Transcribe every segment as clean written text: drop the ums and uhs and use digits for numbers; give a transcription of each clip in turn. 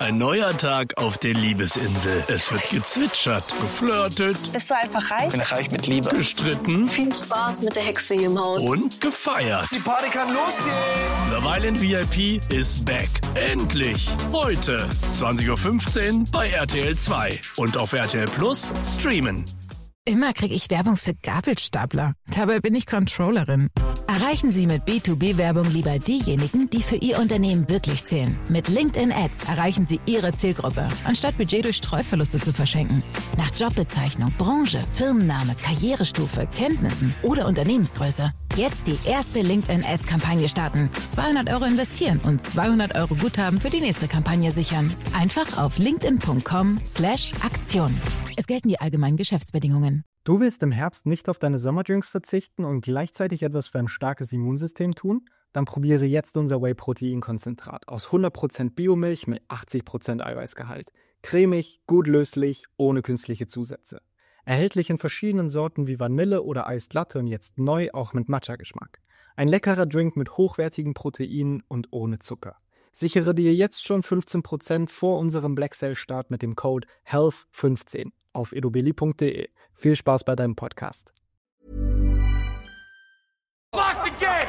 Ein neuer Tag auf der Liebesinsel. Es wird gezwitschert, geflirtet. Bist du einfach reich? Bin reich mit Liebe. Gestritten. Viel Spaß mit der Hexe hier im Haus. Und gefeiert. Die Party kann losgehen. Love Island VIP ist back. Endlich. Heute, 20.15 Uhr bei RTL 2. Und auf RTL Plus streamen. Immer kriege ich Werbung für Gabelstapler. Dabei bin ich Controllerin. Erreichen Sie mit B2B-Werbung lieber diejenigen, die für Ihr Unternehmen wirklich zählen. Mit LinkedIn Ads erreichen Sie Ihre Zielgruppe, anstatt Budget durch Streuverluste zu verschenken. Nach Jobbezeichnung, Branche, Firmenname, Karrierestufe, Kenntnissen oder Unternehmensgröße. Jetzt die erste LinkedIn Ads-Kampagne starten. 200 € investieren und 200 € Guthaben für die nächste Kampagne sichern. Einfach auf linkedin.com/Aktion. Es gelten die allgemeinen Geschäftsbedingungen. Du willst im Herbst nicht auf deine Sommerdrinks verzichten und gleichzeitig etwas für ein starkes Immunsystem tun? Dann probiere jetzt unser Whey-Protein-Konzentrat aus 100% Biomilch mit 80% Eiweißgehalt. Cremig, gut löslich, ohne künstliche Zusätze. Erhältlich in verschiedenen Sorten wie Vanille oder Iced Latte und jetzt neu auch mit Matcha-Geschmack. Ein leckerer Drink mit hochwertigen Proteinen und ohne Zucker. Sichere dir jetzt schon 15% vor unserem Black Sale Start mit dem Code HEALTH15 auf edobelli.de. Viel Spaß bei deinem Podcast. Lock the gate!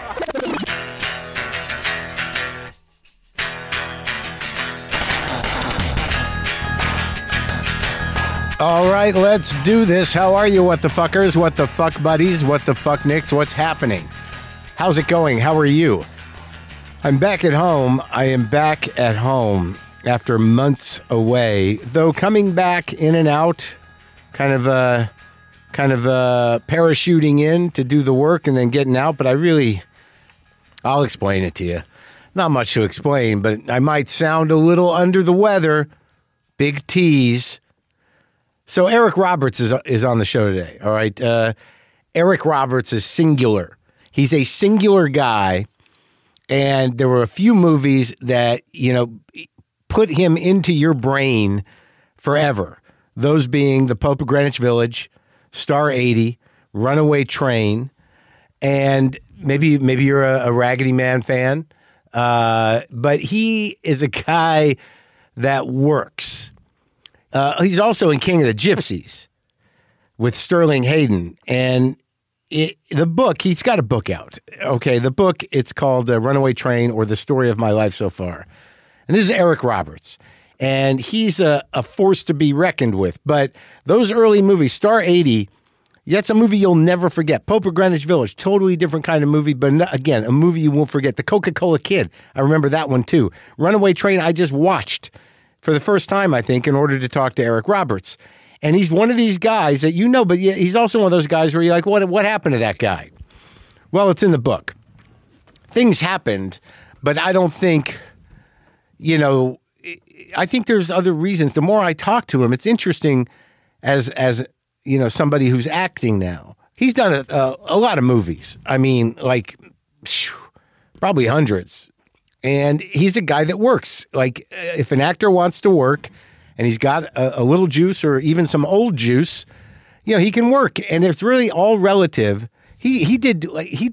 All right, let's do this. How are you, what the fuckers, what the fuck buddies, what the fuck nicks, what's happening? How's it going? How are you? I'm back at home. I am back at home after months away, though coming back in and out, kind of parachuting in to do the work and then getting out. But I'll explain it to you. Not much to explain, but I might sound a little under the weather. Big tease. So Eric Roberts is on the show today, all right? Eric Roberts is singular. He's a singular guy, and there were a few movies that, put him into your brain forever. Those being The Pope of Greenwich Village, Star 80, Runaway Train, and maybe you're a Raggedy Man fan, but he is a guy that works. He's also in King of the Gypsies with Sterling Hayden. And the book, he's got a book out. Okay, the book, it's called Runaway Train or The Story of My Life So Far. And this is Eric Roberts. And he's a force to be reckoned with. But those early movies, Star 80, that's a movie you'll never forget. Pope of Greenwich Village, totally different kind of movie. But again, a movie you won't forget. The Coca-Cola Kid, I remember that one too. Runaway Train, I just watched for the first time, I think, in order to talk to Eric Roberts. And he's one of these guys that but he's also one of those guys where you're like, what happened to that guy? Well, it's in the book. Things happened, but I don't think, I think there's other reasons. The more I talk to him, it's interesting as somebody who's acting now. He's done a lot of movies. I mean, probably hundreds. And he's a guy that works. Like, if an actor wants to work and he's got a little juice or even some old juice, he can work. And it's really all relative. He did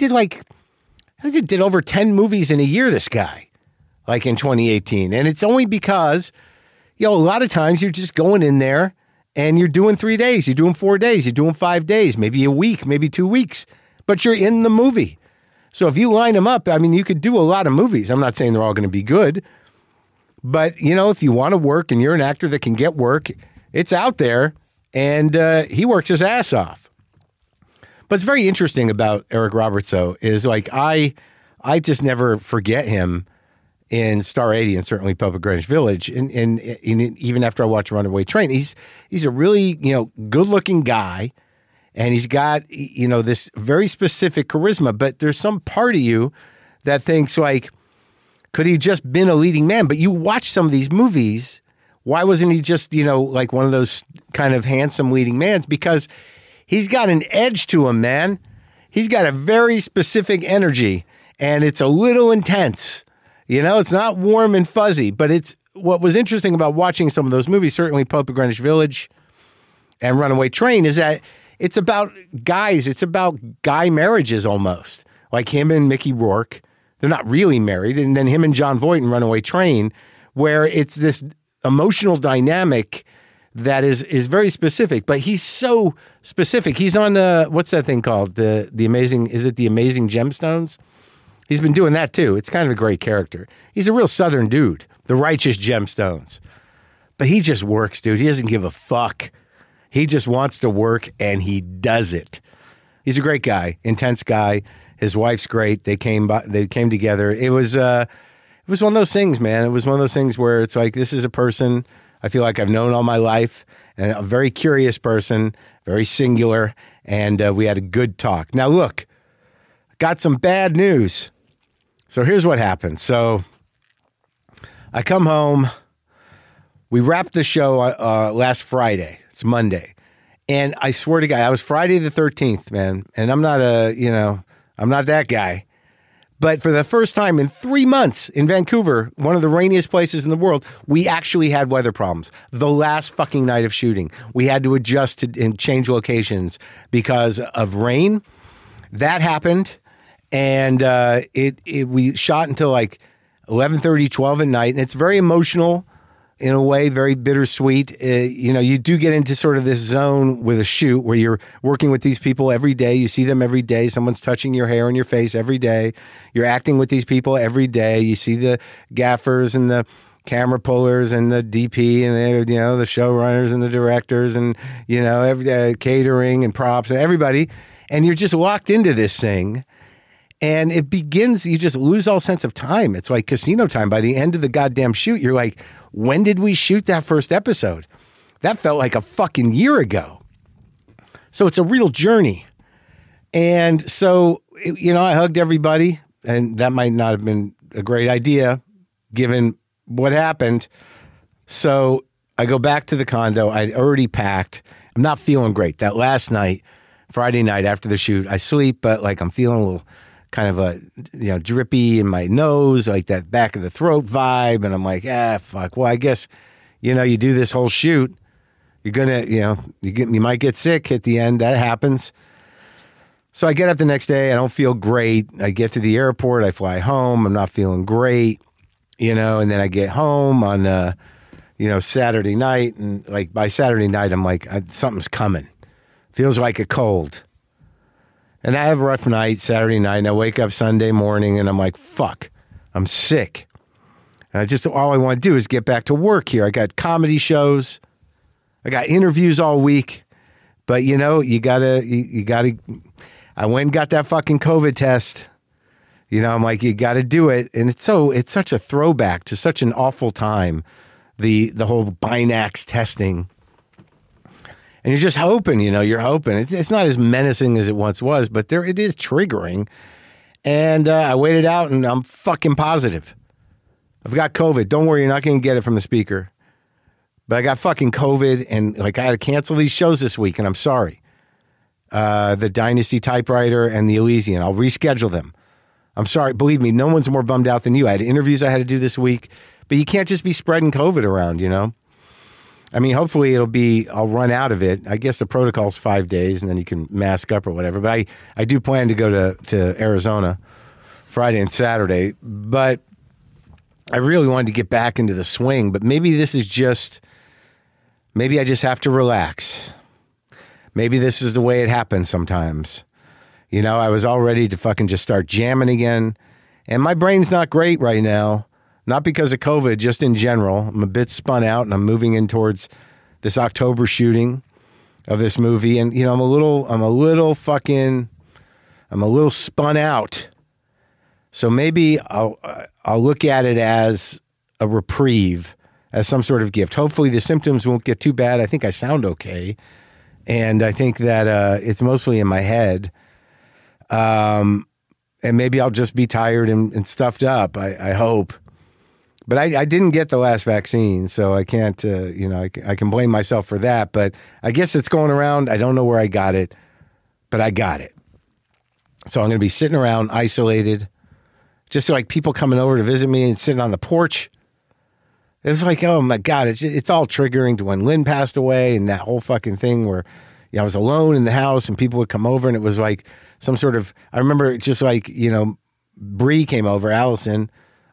over 10 movies in a year, this guy, like in 2018. And it's only because, a lot of times you're just going in there and you're doing 3 days, you're doing 4 days, you're doing 5 days, maybe a week, maybe 2 weeks, but you're in the movie. So if you line them up, you could do a lot of movies. I'm not saying they're all going to be good. But, if you want to work and you're an actor that can get work, it's out there. And he works his ass off. But it's very interesting about Eric Roberts, though, is I just never forget him in Star 80 and certainly Pope of Greenwich Village. And even after I watch Runaway Train, he's a really, good-looking guy. And he's got, this very specific charisma, but there's some part of you that thinks could he just been a leading man? But you watch some of these movies, why wasn't he just, one of those kind of handsome leading mans? Because he's got an edge to him, man. He's got a very specific energy and it's a little intense. It's not warm and fuzzy, but it's what was interesting about watching some of those movies, certainly Pope of Greenwich Village and Runaway Train, is that it's about guys. It's about guy marriages almost. Like him and Mickey Rourke. They're not really married. And then him and John Voight in Runaway Train, where it's this emotional dynamic that is very specific, but he's so specific. He's on what's that thing called? The Amazing Gemstones? He's been doing that too. It's kind of a great character. He's a real Southern dude, the Righteous Gemstones. But he just works, dude. He doesn't give a fuck. He just wants to work, and he does it. He's a great guy, intense guy. His wife's great. They came together. It was one of those things, man. It was one of those things where it's like, this is a person I feel like I've known all my life, and a very curious person, very singular, and we had a good talk. Now, look, got some bad news. So here's what happened. So I come home. We wrapped the show last Friday. It's Monday. And I swear to God, I was Friday the 13th, man. And I'm not I'm not that guy. But for the first time in 3 months in Vancouver, one of the rainiest places in the world, we actually had weather problems. The last fucking night of shooting, we had to adjust and change locations because of rain. That happened. And we shot until like 11:30, 12 at night. And it's very emotional in a way, very bittersweet. You do get into sort of this zone with a shoot where you're working with these people every day. You see them every day. Someone's touching your hair and your face every day. You're acting with these people every day. You see the gaffers and the camera pullers and the DP and the showrunners and the directors and every catering and props and everybody. And you're just locked into this thing. And it begins, you just lose all sense of time. It's like casino time. By the end of the goddamn shoot, you're like, when did we shoot that first episode? That felt like a fucking year ago. So it's a real journey. And so, I hugged everybody, and that might not have been a great idea given what happened. So I go back to the condo. I'd already packed. I'm not feeling great. That last night, Friday night after the shoot, I sleep, but like I'm feeling a little kind of drippy in my nose, like that back of the throat vibe. And I'm like, fuck. Well, I guess, you do this whole shoot. You're going to, you might get sick at the end. That happens. So I get up the next day. I don't feel great. I get to the airport. I fly home. I'm not feeling great, and then I get home on, Saturday night. And like by Saturday night, I'm like, something's coming. Feels like a cold. And I have a rough night Saturday night, and I wake up Sunday morning, and I'm like, fuck, I'm sick. And all I want to do is get back to work here. I got comedy shows. I got interviews all week. But, you gotta, I went and got that fucking COVID test. I'm like, you gotta do it. And it's such a throwback to such an awful time, the whole Binax testing. And you're just hoping, you're hoping. It's not as menacing as it once was, but it is triggering. And I waited out, and I'm fucking positive. I've got COVID. Don't worry, you're not going to get it from the speaker. But I got fucking COVID, and I had to cancel these shows this week, and I'm sorry. The Dynasty Typewriter and the Elysian. I'll reschedule them. I'm sorry. Believe me, no one's more bummed out than you. I had interviews I had to do this week, but you can't just be spreading COVID around, I mean, hopefully I'll run out of it. I guess the protocol's 5 days, and then you can mask up or whatever. But I do plan to go to Arizona Friday and Saturday. But I really wanted to get back into the swing. But maybe I just have to relax. Maybe this is the way it happens sometimes. I was all ready to fucking just start jamming again. And my brain's not great right now. Not because of COVID, just in general. I'm a bit spun out, and I'm moving in towards this October shooting of this movie. And, I'm a little spun out. So maybe I'll look at it as a reprieve, as some sort of gift. Hopefully the symptoms won't get too bad. I think I sound okay. And I think that it's mostly in my head. And maybe I'll just be tired and stuffed up, I hope. But I didn't get the last vaccine, so I can't, I can blame myself for that. But I guess it's going around. I don't know where I got it, but I got it. So I'm going to be sitting around isolated, just like people coming over to visit me and sitting on the porch. It's like, oh my God, it's all triggering to when Lynn passed away and that whole fucking thing where I was alone in the house and people would come over, and it was like some sort of, I remember just like, Bree came over, Allison,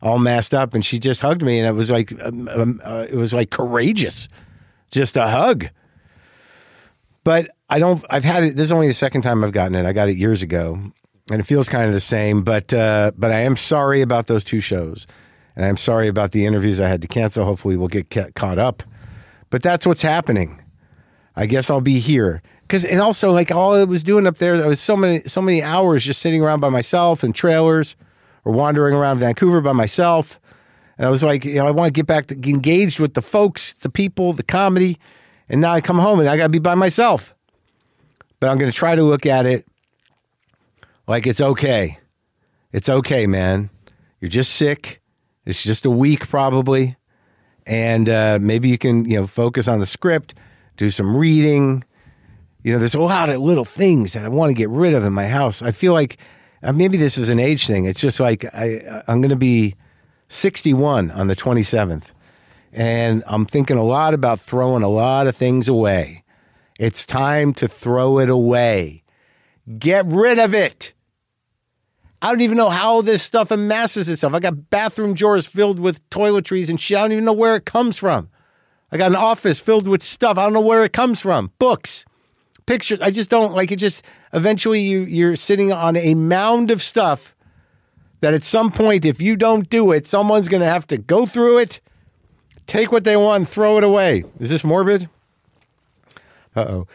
all masked up, and she just hugged me, and it was like courageous, just a hug. But I've had it. This is only the second time I've gotten it. I got it years ago, and it feels kind of the same. But I am sorry about those 2 shows, and I'm sorry about the interviews I had to cancel. Hopefully, we'll get caught up. But that's what's happening. I guess I'll be here. And also, like, all I was doing up there, I was so many hours just sitting around by myself in trailers or wandering around Vancouver by myself. And I was like, I want to get back to engaged with the folks, the people, the comedy. And now I come home and I got to be by myself. But I'm going to try to look at it like it's okay. It's okay, man. You're just sick. It's just a week probably. And maybe you can, focus on the script, do some reading. There's a lot of little things that I want to get rid of in my house. I feel like maybe this is an age thing. It's just like I'm going to be 61 on the 27th. And I'm thinking a lot about throwing a lot of things away. It's time to throw it away. Get rid of it. I don't even know how this stuff amasses itself. I got bathroom drawers filled with toiletries and shit. I don't even know where it comes from. I got an office filled with stuff. I don't know where it comes from. Books. Pictures. I just don't like it. Just eventually you're sitting on a mound of stuff that at some point, if you don't do it, someone's going to have to go through it, take what they want, and throw it away. Is this morbid? Uh-oh.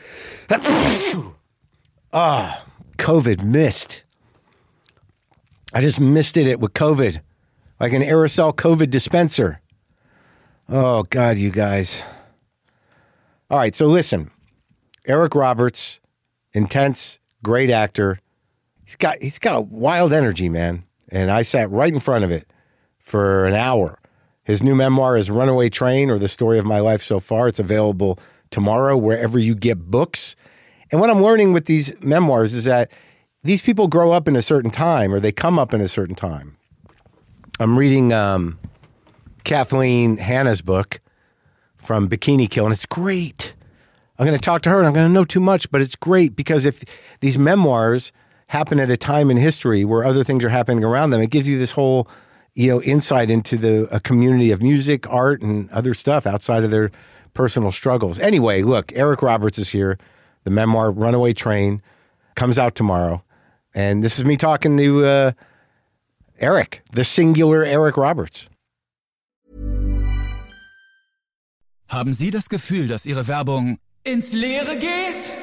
COVID missed. I just misted it with COVID, like an aerosol COVID dispenser. Oh, God, you guys. All right, so listen. Eric Roberts, intense, great actor. He's got wild energy, man. And I sat right in front of it for an hour. His new memoir is Runaway Train, or The Story of My Life So Far. It's available tomorrow wherever you get books. And what I'm learning with these memoirs is that these people grow up in a certain time, or they come up in a certain time. I'm reading Kathleen Hanna's book from Bikini Kill, and it's great. I'm going to talk to her, and I'm going to know too much, but it's great because if these memoirs happen at a time in history where other things are happening around them, it gives you this whole, insight into a community of music, art, and other stuff outside of their personal struggles. Anyway, look, Eric Roberts is here. The memoir, Runaway Train, comes out tomorrow. And this is me talking to Eric, the singular Eric Roberts. Haben Sie das Gefühl, dass Ihre Werbung ins Leere geht?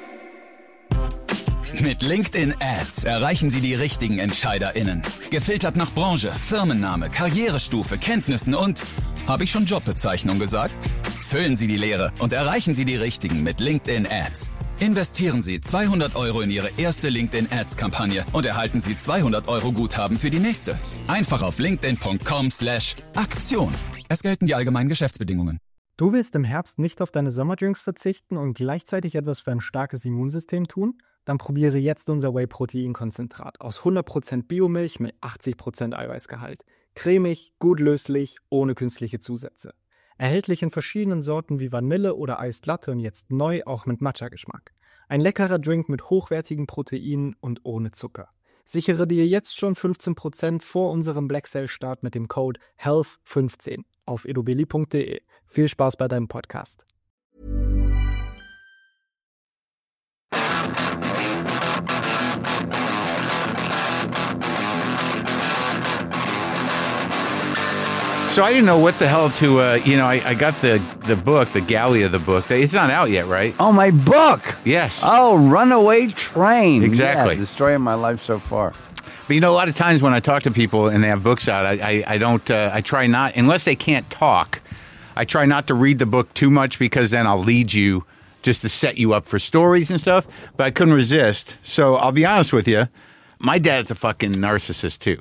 Mit LinkedIn Ads erreichen Sie die richtigen EntscheiderInnen. Gefiltert nach Branche, Firmenname, Karrierestufe, Kenntnissen und, habe ich schon Jobbezeichnung gesagt? Füllen Sie die Leere und erreichen Sie die Richtigen mit LinkedIn Ads. Investieren Sie 200 € in Ihre erste LinkedIn Ads-Kampagne und erhalten Sie 200 € Guthaben für die nächste. Einfach auf linkedin.com/Aktion. Es gelten die allgemeinen Geschäftsbedingungen. Du willst im Herbst nicht auf deine Sommerdrinks verzichten und gleichzeitig etwas für ein starkes Immunsystem tun? Dann probiere jetzt unser Whey-Protein-Konzentrat aus 100% Biomilch mit 80% Eiweißgehalt. Cremig, gut löslich, ohne künstliche Zusätze. Erhältlich in verschiedenen Sorten wie Vanille oder Iced Latte und jetzt neu auch mit Matcha-Geschmack. Ein leckerer Drink mit hochwertigen Proteinen und ohne Zucker. Sichere dir jetzt schon 15% vor unserem Black Sale Start mit dem Code HEALTH15 auf edobelli.de. Viel Spaß bei deinem Podcast. So I didn't know what the hell to, I got the book, the galley of the book. It's not out yet, right? Oh, my book. Yes. Oh, Runaway Train. Exactly. Yeah, the story of my life so far. But a lot of times when I talk to people and they have books out, I try not, unless they can't talk, I try not to read the book too much because then I'll lead you just to set you up for stories and stuff. But I couldn't resist. So I'll be honest with you. My dad's a fucking narcissist too.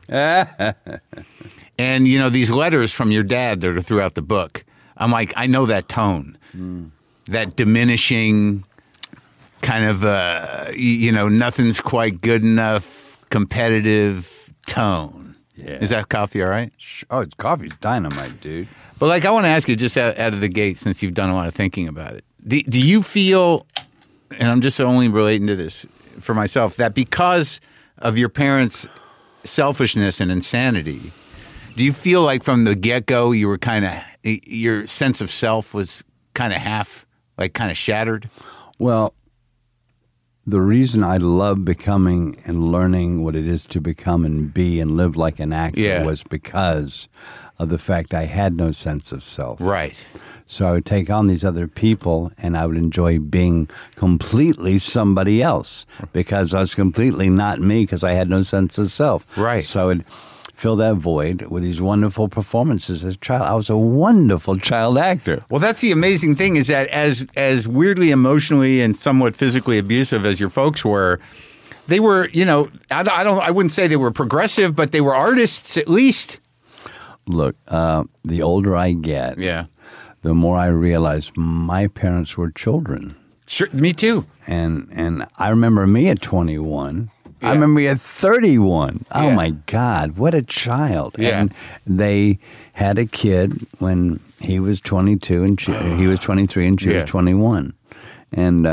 And, these letters from your dad that are throughout the book, I'm like, I know that tone, that diminishing kind of, nothing's quite good enough, competitive tone. Yeah. Is that coffee all right? Oh, it's coffee's dynamite, dude. But, I want to ask you just out of the gate, since you've done a lot of thinking about it, do you feel, and I'm just only relating to this for myself, that because of your parents' selfishness and insanity, Do you feel like from the get-go you were your sense of self was kind of shattered? Well, the reason I love becoming and learning what it is to become and be and live like an actor was because of the fact I had no sense of self. Right. So I would take on these other people and I would enjoy being completely somebody else because I was completely not me because I had no sense of self. Right. So I would fill that void with these wonderful performances as a child. I was a wonderful child actor. Well, that's the amazing thing is that as weirdly emotionally and somewhat physically abusive as your folks were, they were, I wouldn't say they were progressive, but they were artists at least. Look, the older I get, the more I realize my parents were children. Sure, me too. And I remember me at 21. Yeah. I remember me at 31. Yeah. Oh, my God, what a child. Yeah. And they had a kid when he was 22 and he was 23 and she was 21. And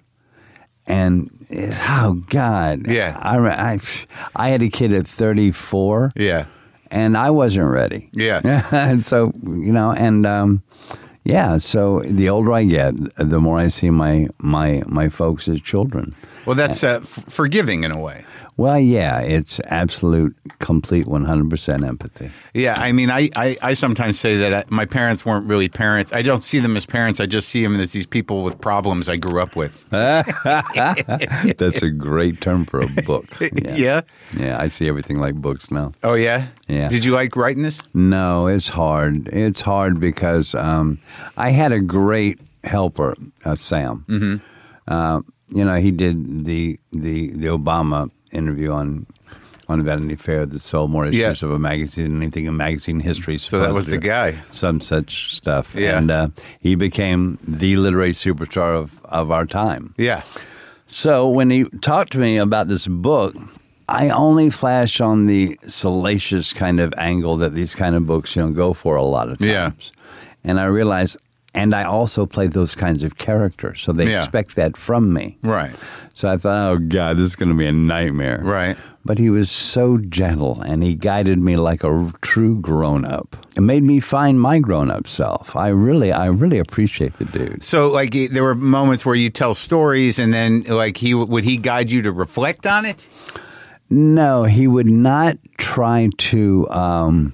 oh, God. Yeah. I had a kid at 34. Yeah. And I wasn't ready. Yeah. And so, so the older I get, the more I see my folks as children. Well, that's forgiving in a way. Well, yeah, it's absolute, complete 100% empathy. Yeah, I mean, I sometimes say that my parents weren't really parents. I don't see them as parents. I just see them as these people with problems I grew up with. That's a great term for a book. Yeah? Yeah, I see everything like books now. Oh, yeah? Yeah. Did you like writing this? No, it's hard. It's hard because I had a great helper, Sam. Mm-hmm. He did the Obama interview on Vanity Fair that sold more issues of a magazine than anything in magazine history. So that was the guy. Some such stuff. Yeah. And he became the literary superstar of our time. Yeah. So when he talked to me about this book, I only flash on the salacious kind of angle that these kind of books go for a lot of times. Yeah. And I realized, and I also play those kinds of characters, so they expect that from me. Right. So I thought, oh, God, this is going to be a nightmare. Right. But he was so gentle, and he guided me like a true grown-up. It made me find my grown-up self. I really appreciate the dude. So, like, there were moments where you tell stories, and then, like, would he guide you to reflect on it? No, he would not try to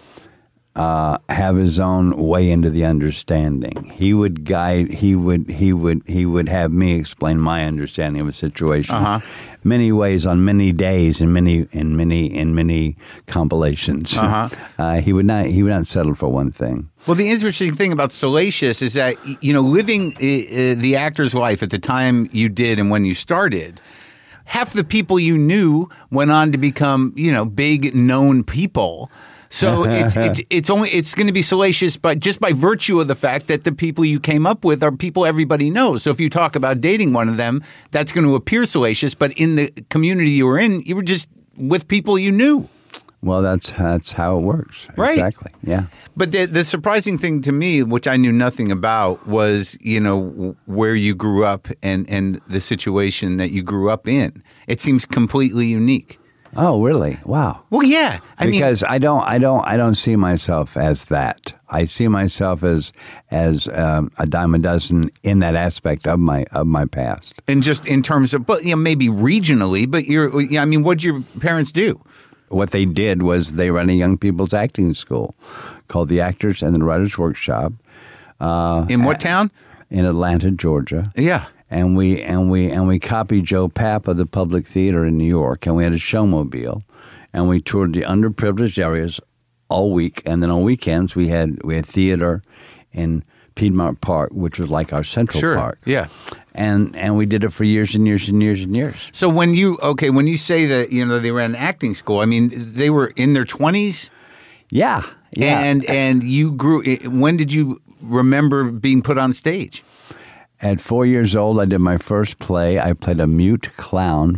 have his own way into the understanding. He would guide. He would have me explain my understanding of a situation. Many ways, on many days, in many compilations. He would not settle for one thing. Well, the interesting thing about Salacious is that living the actor's life at the time you did and when you started, half the people you knew went on to become big known people. So it's going to be salacious, but just by virtue of the fact that the people you came up with are people everybody knows. So if you talk about dating one of them, that's going to appear salacious. But in the community you were in, you were just with people you knew. Well, that's how it works. Right. Exactly. Yeah. But the surprising thing to me, which I knew nothing about, was where you grew up and the situation that you grew up in. It seems completely unique. Oh, really? Wow. Well, yeah. Because I don't see myself as that. I see myself as a dime a dozen in that aspect of my past. And just in terms of, but maybe regionally. But what'd your parents do? What they did was they ran a young people's acting school called the Actors and the Writers Workshop. In what town? In Atlanta, Georgia. Yeah. And we copied Joe Papp of the Public Theater in New York, and we had a showmobile, and we toured the underprivileged areas all week, and then on weekends we had theater in Piedmont Park, which was like our Central Park. Yeah. And we did it for years and years and years and years. So when you say that they ran an acting school, I mean they were in their 20s? Yeah. And you grew. When did you remember being put on stage? At 4 years old, I did my first play. I played a mute clown for a Christmas play, and had my first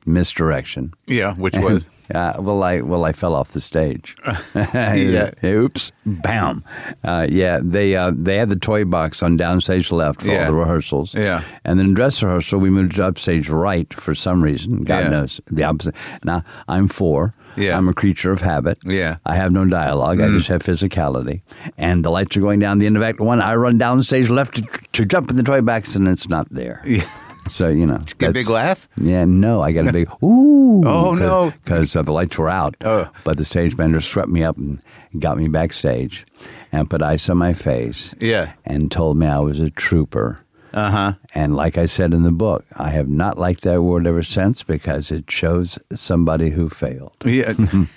misdirection. Yeah, which was? I fell off the stage. Yeah. Oops. Bam. They had the toy box on downstage left for all the rehearsals. Yeah. And then dress rehearsal, we moved to upstage right for some reason. God knows. The opposite. Now, I'm 4. Yeah. I'm a creature of habit. Yeah. I have no dialogue. I just have physicality. And the lights are going down the end of Act 1. I run downstage left to jump in the toy box, and it's not there. Yeah. So, you know. Did you get a big laugh? Yeah, no. I got a big, ooh. Oh, no. Because the lights were out. Oh. But the stage manager swept me up and got me backstage and put ice on my face. Yeah. And told me I was a trooper. Uh-huh. And like I said in the book, I have not liked that word ever since because it shows somebody who failed. Yeah.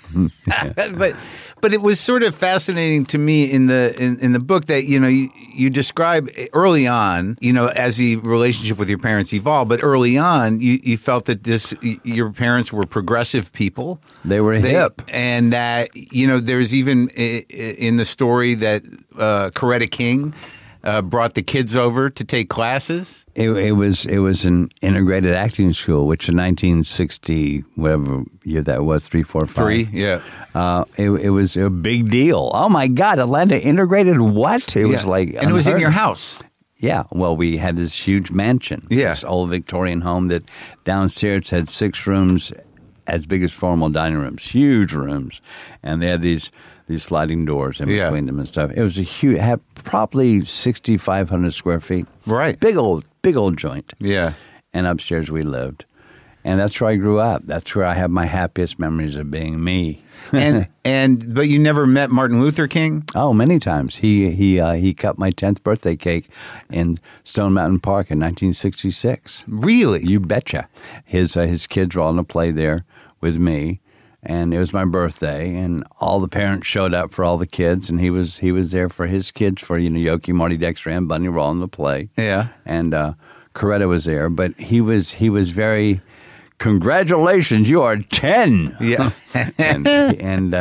But it was sort of fascinating to me in the book that, you know, you describe early on, you know, as the relationship with your parents evolved, but early on you felt that your parents were progressive people. They were hip. And that, you know, there's even in the story that Coretta King brought the kids over to take classes. It was an integrated acting school, which in 1960, whatever year that was, 3, 4, 5. 3, yeah. It was a big deal. Oh my God, Atlanta integrated what? It was like, and it was in your house. Yeah. Well, we had this huge mansion. Yeah. This old Victorian home that downstairs had 6 rooms, as big as formal dining rooms, huge rooms, and they had these sliding doors in between them and stuff. It was had probably 6,500 square feet. Right. Big old joint. Yeah. And upstairs we lived. And that's where I grew up. That's where I have my happiest memories of being me. But you never met Martin Luther King? Oh, many times. He cut my 10th birthday cake in Stone Mountain Park in 1966. Really? You betcha. His kids were all in a play there with me. And it was my birthday, and all the parents showed up for all the kids, and he was there for his kids, for, you know, Yoki, Marty, Dexter, and Bunny were all in the play. Yeah. And Coretta was there, but he was very, congratulations, you are 10. Yeah. and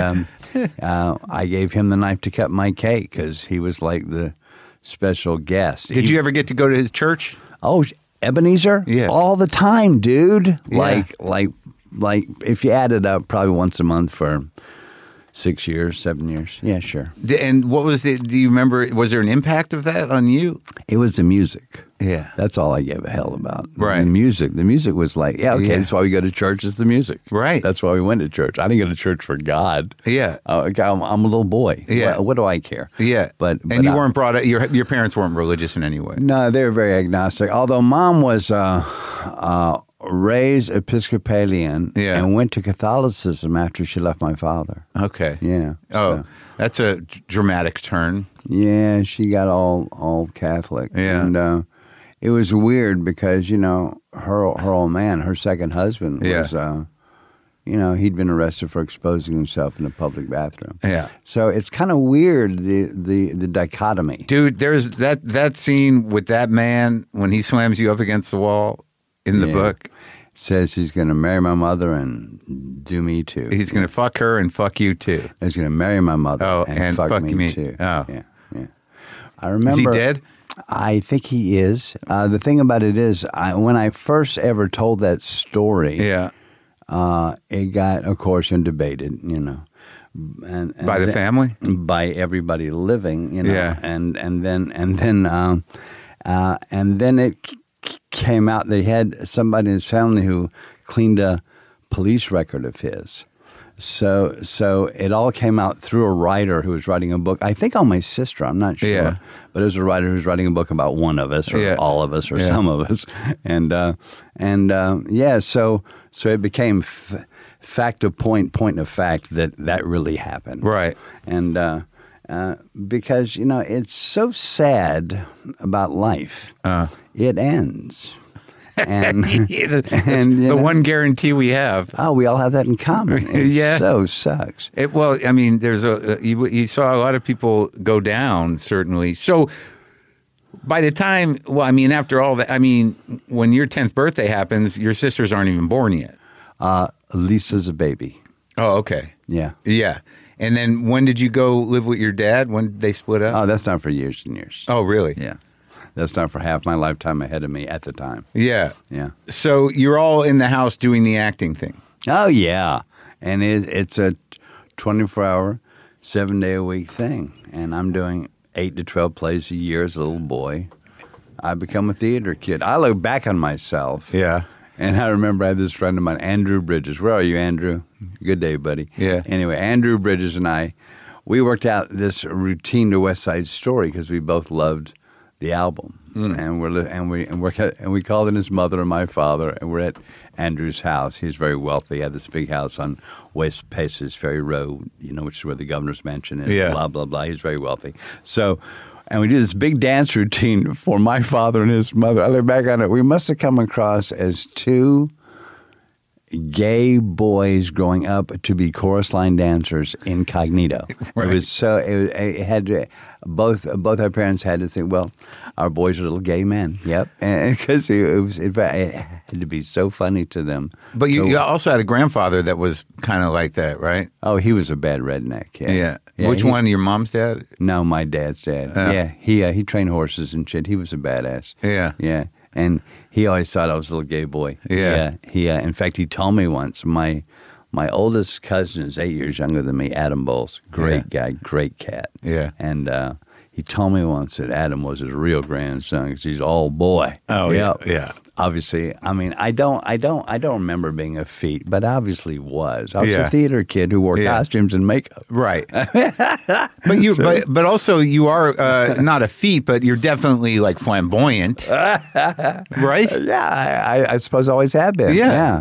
I gave him the knife to cut my cake because he was like the special guest. Did you ever get to go to his church? Oh, Ebenezer? Yeah. All the time, dude. Yeah. Like, if you add it up, probably once a month for 6 years, 7 years. Yeah, sure. And what was do you remember, was there an impact of that on you? It was the music. Yeah. That's all I gave a hell about. Right. The music was like, that's why we go to church, is the music. Right. That's why we went to church. I didn't go to church for God. Yeah. I'm a little boy. Yeah. What do I care? Yeah. But you weren't brought up, your parents weren't religious in any way? No, they were very agnostic. Although Mom was raised Episcopalian and went to Catholicism after she left my father. Okay. Yeah. Oh, so. That's a dramatic turn. Yeah, she got all Catholic. Yeah. And it was weird because, you know, her old man, her second husband was, you know, he'd been arrested for exposing himself in a public bathroom. Yeah. So it's kind of weird, the dichotomy. Dude, there's that scene with that man when he slams you up against the wall in the book. Says he's going to marry my mother and do me too. He's going to fuck her and fuck you too. He's going to marry my mother and fuck me too. Oh. Yeah. I remember. Is he dead? I think he is. The thing about it is, when I first ever told that story, it got, of course, debated, you know. And by the family? By everybody living, you know. Yeah. And then it came out that he had somebody in his family who cleaned a police record of his. So it all came out through a writer who was writing a book, I think on my sister, I'm not sure. Yeah. But it was a writer who was writing a book about one of us or all of us or some of us. So it became fact of point of fact that really happened. Right. And because, you know, it's so sad about life. It ends. And the one guarantee we have. Oh, we all have that in common. It so sucks. Well, I mean, there's you saw a lot of people go down, certainly. So by the time, well, I mean, after all that, I mean, when your 10th birthday happens, your sisters aren't even born yet. Lisa's a baby. Oh, okay. Yeah. Yeah. And then when did you go live with your dad? When did they split up? Oh, that's not for years and years. Oh, really? Yeah. That's not for half my lifetime ahead of me at the time. Yeah. Yeah. So you're all in the house doing the acting thing. Oh, yeah. And it's a 24-hour, 7-day-a-week thing. And I'm doing 8 to 12 plays a year as a little boy. I become a theater kid. I look back on myself. Yeah. And I remember I had this friend of mine, Andrew Bridges. Where are you, Andrew? Good day, buddy. Yeah. Anyway, Andrew Bridges and I, we worked out this routine to West Side Story because we both loved the album. And we called in his mother and my father, and we're at Andrew's house. He was very wealthy. He had this big house on West Paces Ferry Road, which is where the governor's mansion is. Yeah. Blah, blah, blah. He's very wealthy. So, and we do this big dance routine for my father and his mother. I look back on it. We must have come across as two gay boys growing up to be chorus line dancers incognito. Right. It had to, both our parents had to think, well, our boys are little gay men. Yep, because it had to be so funny to them. But you also had a grandfather that was kind of like that, right? Oh, he was a bad redneck. Yeah. Which one? Your mom's dad? No, my dad's dad. Yeah, he trained horses and shit. He was a badass. Yeah. Yeah. And he always thought I was a little gay boy. Yeah. In fact, he told me once, my oldest cousin is 8 years younger than me, Adam Bowles. Great guy, great cat. Yeah. And he told me once that Adam was his real grandson because he's all boy. Oh, Yep. yeah. Obviously, I mean, I don't remember being a feat, but obviously was. I was Yeah. a theater kid who wore costumes and makeup. Right. But also you are not a feat, but you're definitely like flamboyant, right? Yeah, I suppose I always have been. Yeah.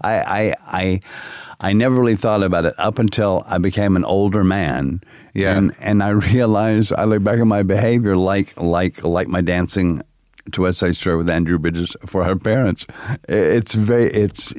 I never really thought about it up until I became an older man. Yeah. And I realized, I look back at my behavior like my dancing to West Side Story with Andrew Bridges for our parents. It's very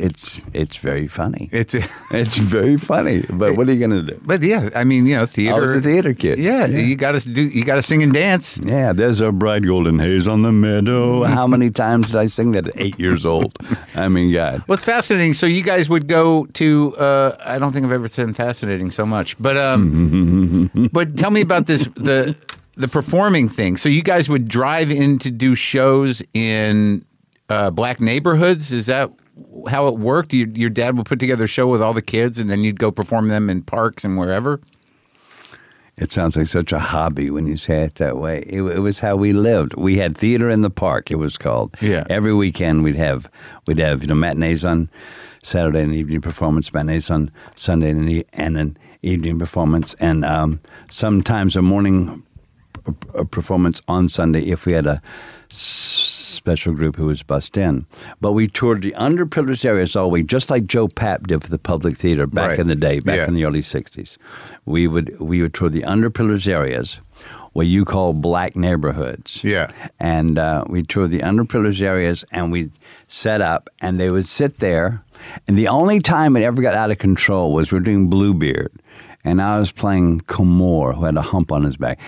funny. It's very funny. But what are you going to do? But yeah, I mean, theater. I was a theater kid. Yeah, you got to sing and dance. Yeah, there's a bright golden haze on the meadow. How many times did I sing that at 8 years old? I mean, God. Well, it's fascinating. So you guys would go to, I don't think I've ever said fascinating so much, but but tell me about this, the performing thing. So you guys would drive in to do shows in black neighborhoods? Is that how it worked? Your dad would put together a show with all the kids, and then you'd go perform them in parks and wherever? It sounds like such a hobby when you say it that way. It was how we lived. We had theater in the park, it was called. Yeah. Every weekend we'd have matinees on Saturday and evening performance, matinees on Sunday and an evening performance, and sometimes a morning performance on Sunday if we had a special group who was bussed in. But we toured the underprivileged areas all week, just like Joe Papp did for the Public Theater back in the day, in the early 60s. We would tour the underprivileged areas, what you call black neighborhoods. Yeah. And we toured the underprivileged areas, and we set up, and they would sit there. And the only time it ever got out of control was we were doing Bluebeard. And I was playing Comore, who had a hump on his back.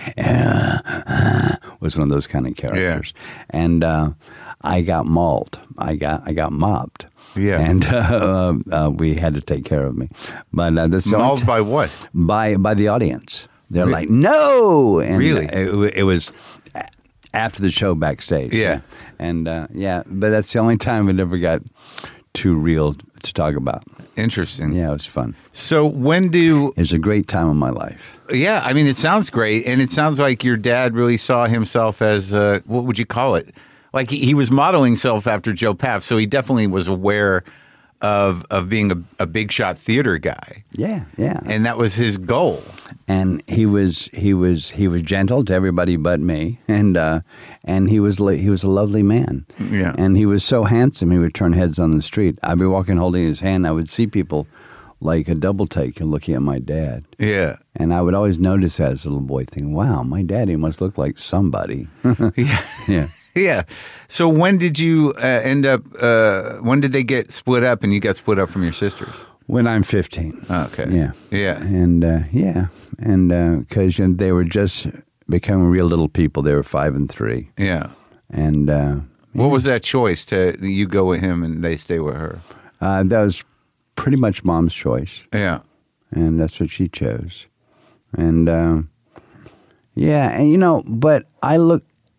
Was one of those kind of characters. Yeah. And I got mauled. I got mobbed. Yeah. And we had to take care of me. But that's mauled by what? By the audience. They're like, no! And really? It was after the show backstage. Yeah. And but that's the only time it ever got too real to talk about. Interesting. Yeah, it was fun. So it was a great time of my life. Yeah, I mean, it sounds great, and it sounds like your dad really saw himself as, what would you call it? Like he was modeling himself after Joe Papp, so he definitely was aware of being a big shot theater guy. Yeah, yeah. And that was his goal. And he was gentle to everybody but me, and he was a lovely man. Yeah. And he was so handsome he would turn heads on the street. I'd be walking holding his hand. I would see people like a double take and looking at my dad. Yeah. And I would always notice that as a little boy, thinking, "Wow, my daddy must look like somebody." Yeah. Yeah. Yeah. So when did you end up? When did they get split up, and you got split up from your sisters? When I'm 15. Okay. Yeah. Yeah. And because they were just becoming real little people. They were 5 and 3. Yeah. And what was that choice to you go with him and they stay with her? That was pretty much Mom's choice. Yeah. And that's what she chose. And and but I look at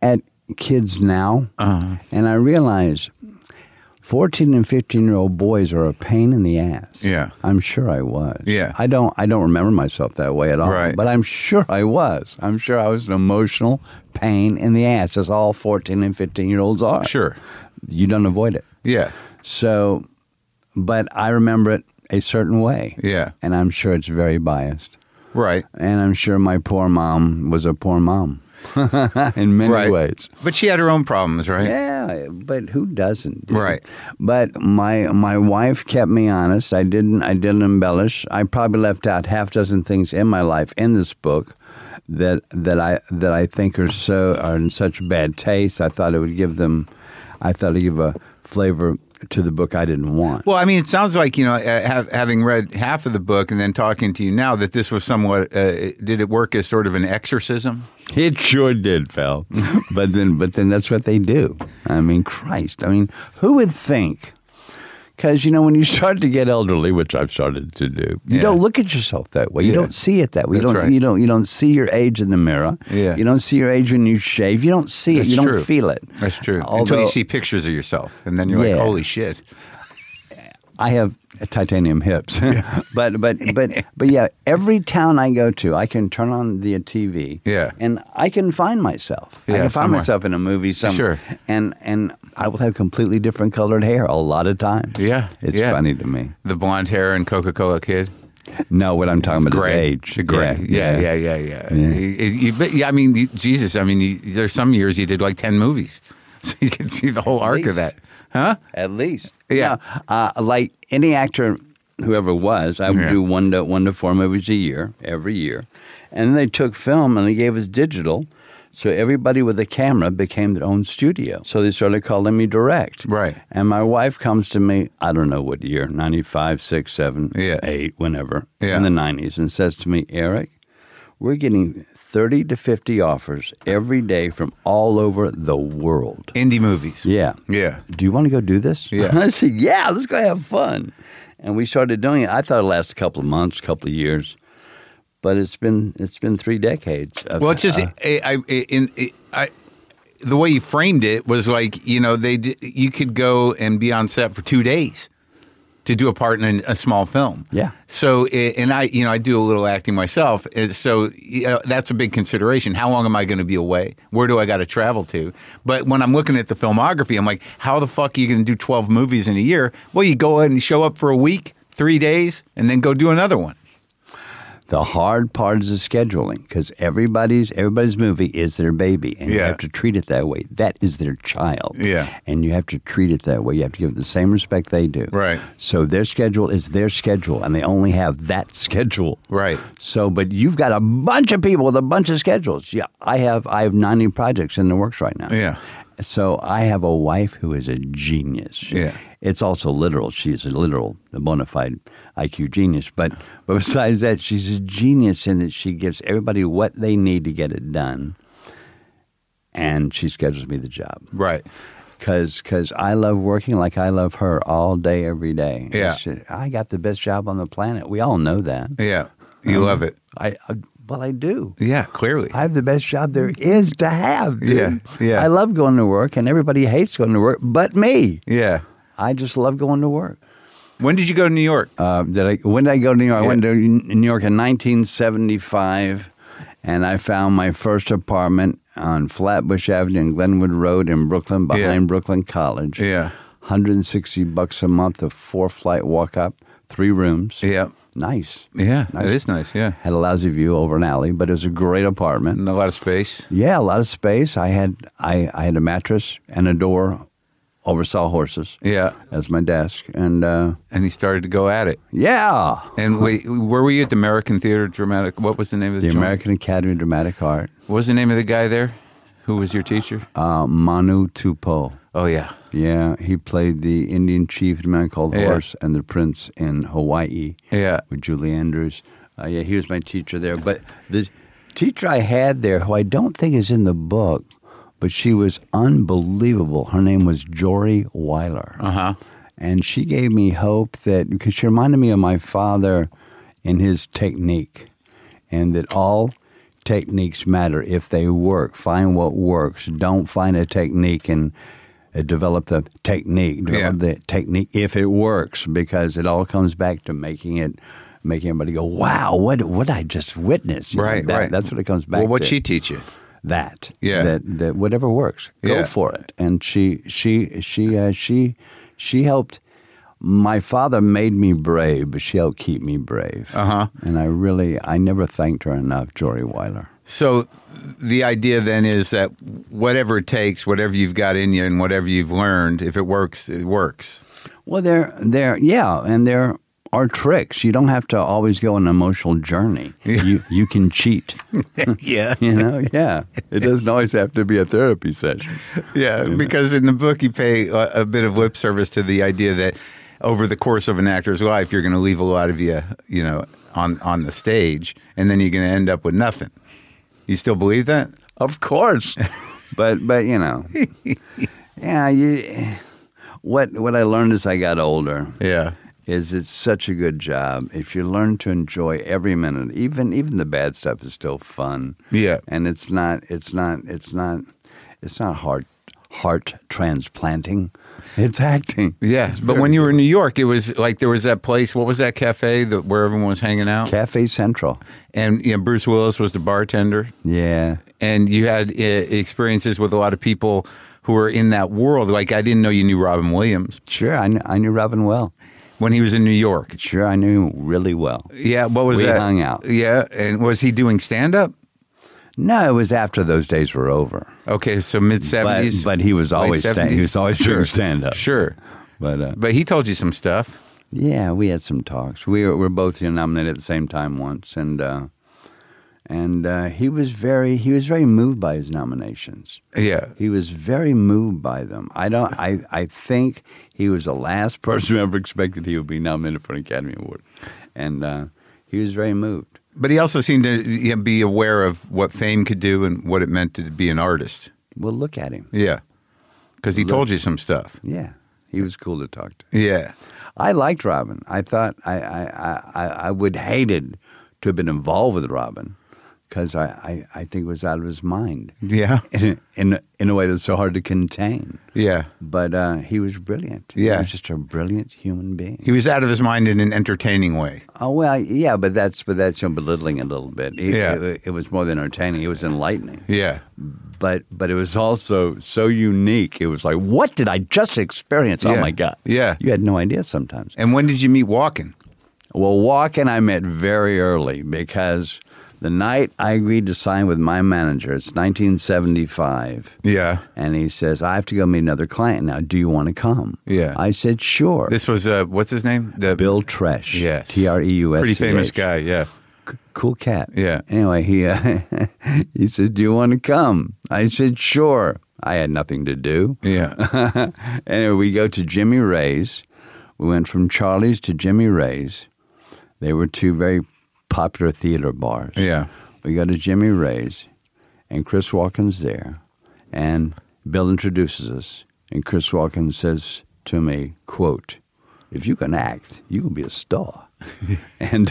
kids now, Uh-huh. and I realize 14 and 15-year-old boys are a pain in the ass. Yeah. I'm sure I was. Yeah. I don't remember myself that way at all. Right. But I'm sure I was. I'm sure I was an emotional pain in the ass, as all 14 and 15-year-olds are. Sure. You don't avoid it. Yeah. So, but I remember it a certain way. Yeah. And I'm sure it's very biased. Right. And I'm sure my poor mom was a poor mom in many ways. But she had her own problems, right? Yeah, but who doesn't? Right. But my wife kept me honest. I didn't embellish. I probably left out half dozen things in my life in this book that I think are in such bad taste. I thought it'd give a flavor to the book I didn't want. Well, I mean, it sounds like, having read half of the book and then talking to you now, that this was somewhat, did it work as sort of an exorcism? It sure did, Phil. but then that's what they do. I mean, Christ. I mean, who would think? Because, when you start to get elderly, which I've started to do, you don't look at yourself that way. You don't see it that way. That's right. You don't see your age in the mirror. Yeah. You don't see your age when you shave. You don't see it. That's You don't true. feel it. That's true. Until Although- you see pictures of yourself, and then you're like, holy shit. I have titanium hips, but yeah, every town I go to, I can turn on the TV, and I can find myself. I can find somewhere. myself in a movie somewhere, Sure. and I will have completely different colored hair a lot of times. Yeah, it's funny to me. The blonde hair and Coca-Cola Kid. No, what I'm talking about is Gray. age. The gray. Yeah. I mean, Jesus. I mean, there's some years you did like 10 movies, so you can see the whole arc of that. Huh? At least. Yeah. Like any actor, whoever was, I would do 1 to 4 movies a year, every year. And then they took film and they gave us digital. So everybody with a camera became their own studio. So they started calling me direct. Right. And my wife comes to me, I don't know what year, 95, 6, 7, 8, whenever, in the 90s, and says to me, Eric, we're getting 30 to 50 offers every day from all over the world. Indie movies. Yeah. Yeah. Do you want to go do this? Yeah. I said, yeah, let's go have fun. And we started doing it. I thought it'd last a couple of months, a couple of years. But it's been 3 decades. Well, it's just the way you framed it was like, you could go and be on set for 2 days to do a part in a small film. Yeah. So, and I do a little acting myself. So that's a big consideration. How long am I going to be away? Where do I got to travel to? But when I'm looking at the filmography, I'm like, how the fuck are you going to do 12 movies in a year? Well, you go ahead and show up for a week, 3 days, and then go do another one. The hard part is the scheduling, because everybody's movie is their baby, and you have to treat it that way. That is their child. Yeah. And you have to treat it that way. You have to give it the same respect they do. Right. So their schedule is their schedule, and they only have that schedule. Right. So, but you've got a bunch of people with a bunch of schedules. Yeah, I have 90 projects in the works right now. Yeah. So I have a wife who is a genius. Yeah. It's also literal. She's a bona fide IQ genius. But besides that, she's a genius in that she gives everybody what they need to get it done. And she schedules me the job. Right. Because I love working like I love her all day, every day. Yeah. I got the best job on the planet. We all know that. Yeah. You love it. Well, I do. Yeah, clearly. I have the best job there is to have, dude. Yeah, yeah. I love going to work, and everybody hates going to work but me. Yeah. I just love going to work. When did you go to New York? When did I go to New York? I went to New York in 1975, and I found my first apartment on Flatbush Avenue and Glenwood Road in Brooklyn, behind Brooklyn College. Yeah. $160 a month, a 4-flight walk-up, 3 rooms. Yeah. Nice. Yeah, Nice. it is nice, yeah. Had a lousy view over an alley, but it was a great apartment. And a lot of space. Yeah, a lot of space. I had a mattress and a door, oversaw horses. Yeah. As my desk. And he started to go at it. Yeah. And wait, where were you at the American Theater Dramatic? What was the name of the The joint? American Academy of Dramatic Art. What was the name of the guy there? Who was your teacher? Manu Tupou. Oh, yeah. Yeah, he played the Indian chief in A Man Called Horse and the Prince in Hawaii. Yeah. With Julie Andrews. Yeah, he was my teacher there. But the teacher I had there, who I don't think is in the book, but she was unbelievable. Her name was Jory Weiler. Uh-huh. And she gave me hope that, because she reminded me of my father in his technique, and that all techniques matter if they work. Find what works. Don't find a technique and develop the technique. Develop the technique if it works, because it all comes back to making everybody go, wow, what I just witnessed. You know, Right. That's what it comes back to. Well, what'd she teach you? That. Yeah. That whatever works, go for it. And she helped. My father made me brave, but she helped keep me brave. And I never thanked her enough, Jory Weiler. So the idea then is that whatever it takes, whatever you've got in you and whatever you've learned, if it works, it works. Well, and there are tricks. You don't have to always go on an emotional journey. You can cheat. Yeah. It doesn't always have to be a therapy session. Yeah, because in the book you pay a bit of lip service to the idea that over the course of an actor's life, you're going to leave a lot of you on the stage, and then you're going to end up with nothing. You still believe that? Of course, but what I learned as I got older, is it's such a good job if you learn to enjoy every minute. Even the bad stuff is still fun. Yeah, and it's not heart transplanting. It's acting. Yes, but when you were in New York, it was like there was that place. What was that cafe where everyone was hanging out? Cafe Central. And Bruce Willis was the bartender. Yeah. And you had experiences with a lot of people who were in that world. Like, I didn't know you knew Robin Williams. Sure, I knew Robin well. When he was in New York? Sure, I knew him really well. Yeah, what was that? We hung out. Yeah, and was he doing stand-up? No, it was after those days were over. Okay, so mid-'70s? But he was always he was always doing stand-up. Sure. But he told you some stuff. Yeah, we had some talks. We were both nominated at the same time once, and he was very moved by his nominations. Yeah, he was very moved by them. I think he was the last person who ever expected he would be nominated for an Academy Award, and he was very moved. But he also seemed to be aware of what fame could do and what it meant to be an artist. Well, look at him. Yeah, because he told you some stuff. Yeah, he was cool to talk to. Yeah. I liked Robin. I thought I would hated to have been involved with Robin because I think it was out of his mind. Yeah. In a way that's so hard to contain. Yeah. But he was brilliant. Yeah. He was just a brilliant human being. He was out of his mind in an entertaining way. Oh, well, yeah, but that's belittling it a little bit. It was more than entertaining. It was enlightening. Yeah. But it was also so unique. It was like, what did I just experience? Yeah. Oh, my God. Yeah. You had no idea sometimes. And when did you meet Walken? Well, Walken I met very early because the night I agreed to sign with my manager, it's 1975. Yeah. And he says, I have to go meet another client now. Do you want to come? Yeah. I said, sure. This was, what's his name? Bill Tresh. Yes. Treus. Pretty famous guy, yeah. Cool cat. Yeah. Anyway, he said, do you want to come? I said, sure. I had nothing to do. Yeah. Anyway, we go to Jimmy Ray's. We went from Charlie's to Jimmy Ray's. They were two very popular theater bars. Yeah. We go to Jimmy Ray's, and Chris Walken's there, and Bill introduces us, and Chris Walken says to me, quote, if you can act, you can be a star. And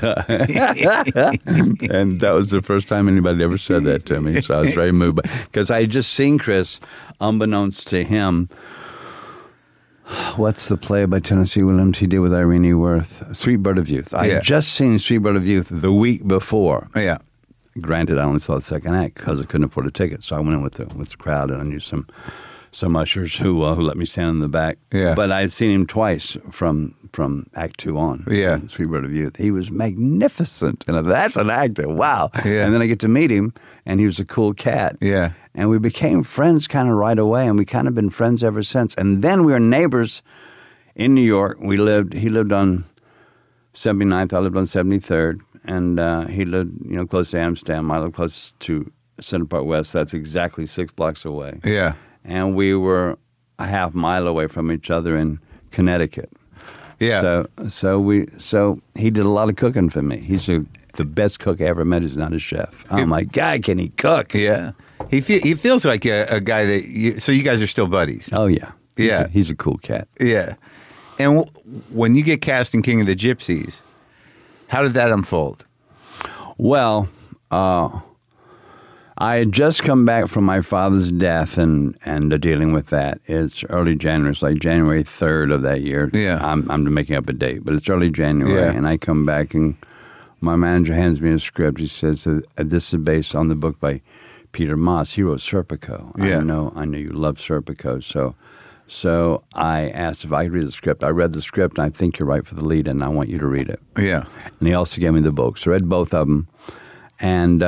and that was the first time anybody ever said that to me, so I was very moved. Because I had just seen Chris, unbeknownst to him. What's the play by Tennessee Williams he did with Irene Worth? Sweet Bird of Youth. I had just seen Sweet Bird of Youth the week before. Yeah. Granted, I only saw the second act because I couldn't afford a ticket, so I went in with the crowd, and I knew some ushers who let me stand in the back. Yeah. But I had seen him twice from Act 2 on. Yeah. Sweet Bird of Youth. He was magnificent. And that's an actor. Wow. Yeah. And then I get to meet him, and he was a cool cat. Yeah. And we became friends kind of right away, and we kind of been friends ever since. And then we were neighbors in New York. He lived on 79th, I lived on 73rd, and he lived, close to Amsterdam. I lived close to Center Park West. That's exactly 6 blocks away. Yeah. And we were a half mile away from each other in Connecticut. Yeah. So he did a lot of cooking for me. He's the best cook I ever met. He's not a chef. Oh my God, can he cook? Yeah. He feels like a guy that. So you guys are still buddies. Oh yeah. Yeah. He's a cool cat. Yeah. And when you get cast in King of the Gypsies, how did that unfold? Well, I had just come back from my father's death and dealing with that. It's early January. It's like January 3rd of that year. Yeah. I'm making up a date, but it's early January. Yeah. And I come back and my manager hands me a script. He says, this is based on the book by Peter Moss. He wrote Serpico. Yeah. I know you love Serpico. So I asked if I could read the script. I read the script, and I think you're right for the lead, and I want you to read it. Yeah. And he also gave me the book. So I read both of them. And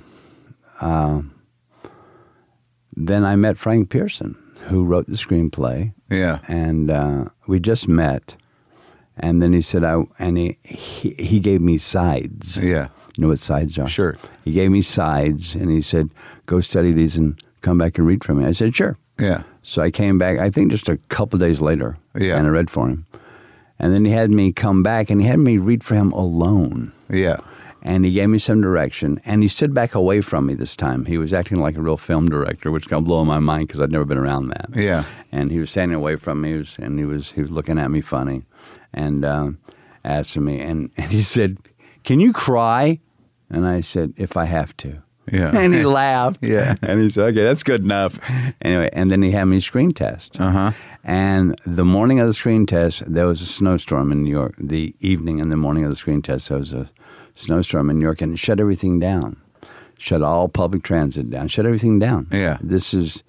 then I met Frank Pearson, who wrote the screenplay. Yeah. And we just met. And then he said, he gave me sides. Yeah. You know what sides are? Sure. He gave me sides, and he said, go study these and come back and read for me. I said, sure. Yeah. So I came back, I think just a couple days later, Yeah. and I read for him. And then he had me come back, and he had me read for him alone. Yeah. And he gave me some direction, and he stood back away from me this time. He was acting like a real film director, which kind of blew my mind because I'd never been around that. Yeah. And he was standing away from me, he was looking at me funny, and asking me, and he said, "Can you cry?" And I said, "If I have to." Yeah. And he laughed. Yeah. And he said, "Okay, that's good enough." Anyway, and then he had me screen test. Uh-huh. And the morning of the screen test, there was a snowstorm in New York. The evening and the morning of the screen test, there was a snowstorm in New York, and it shut everything down. Shut all public transit down. Shut everything down. Yeah. This is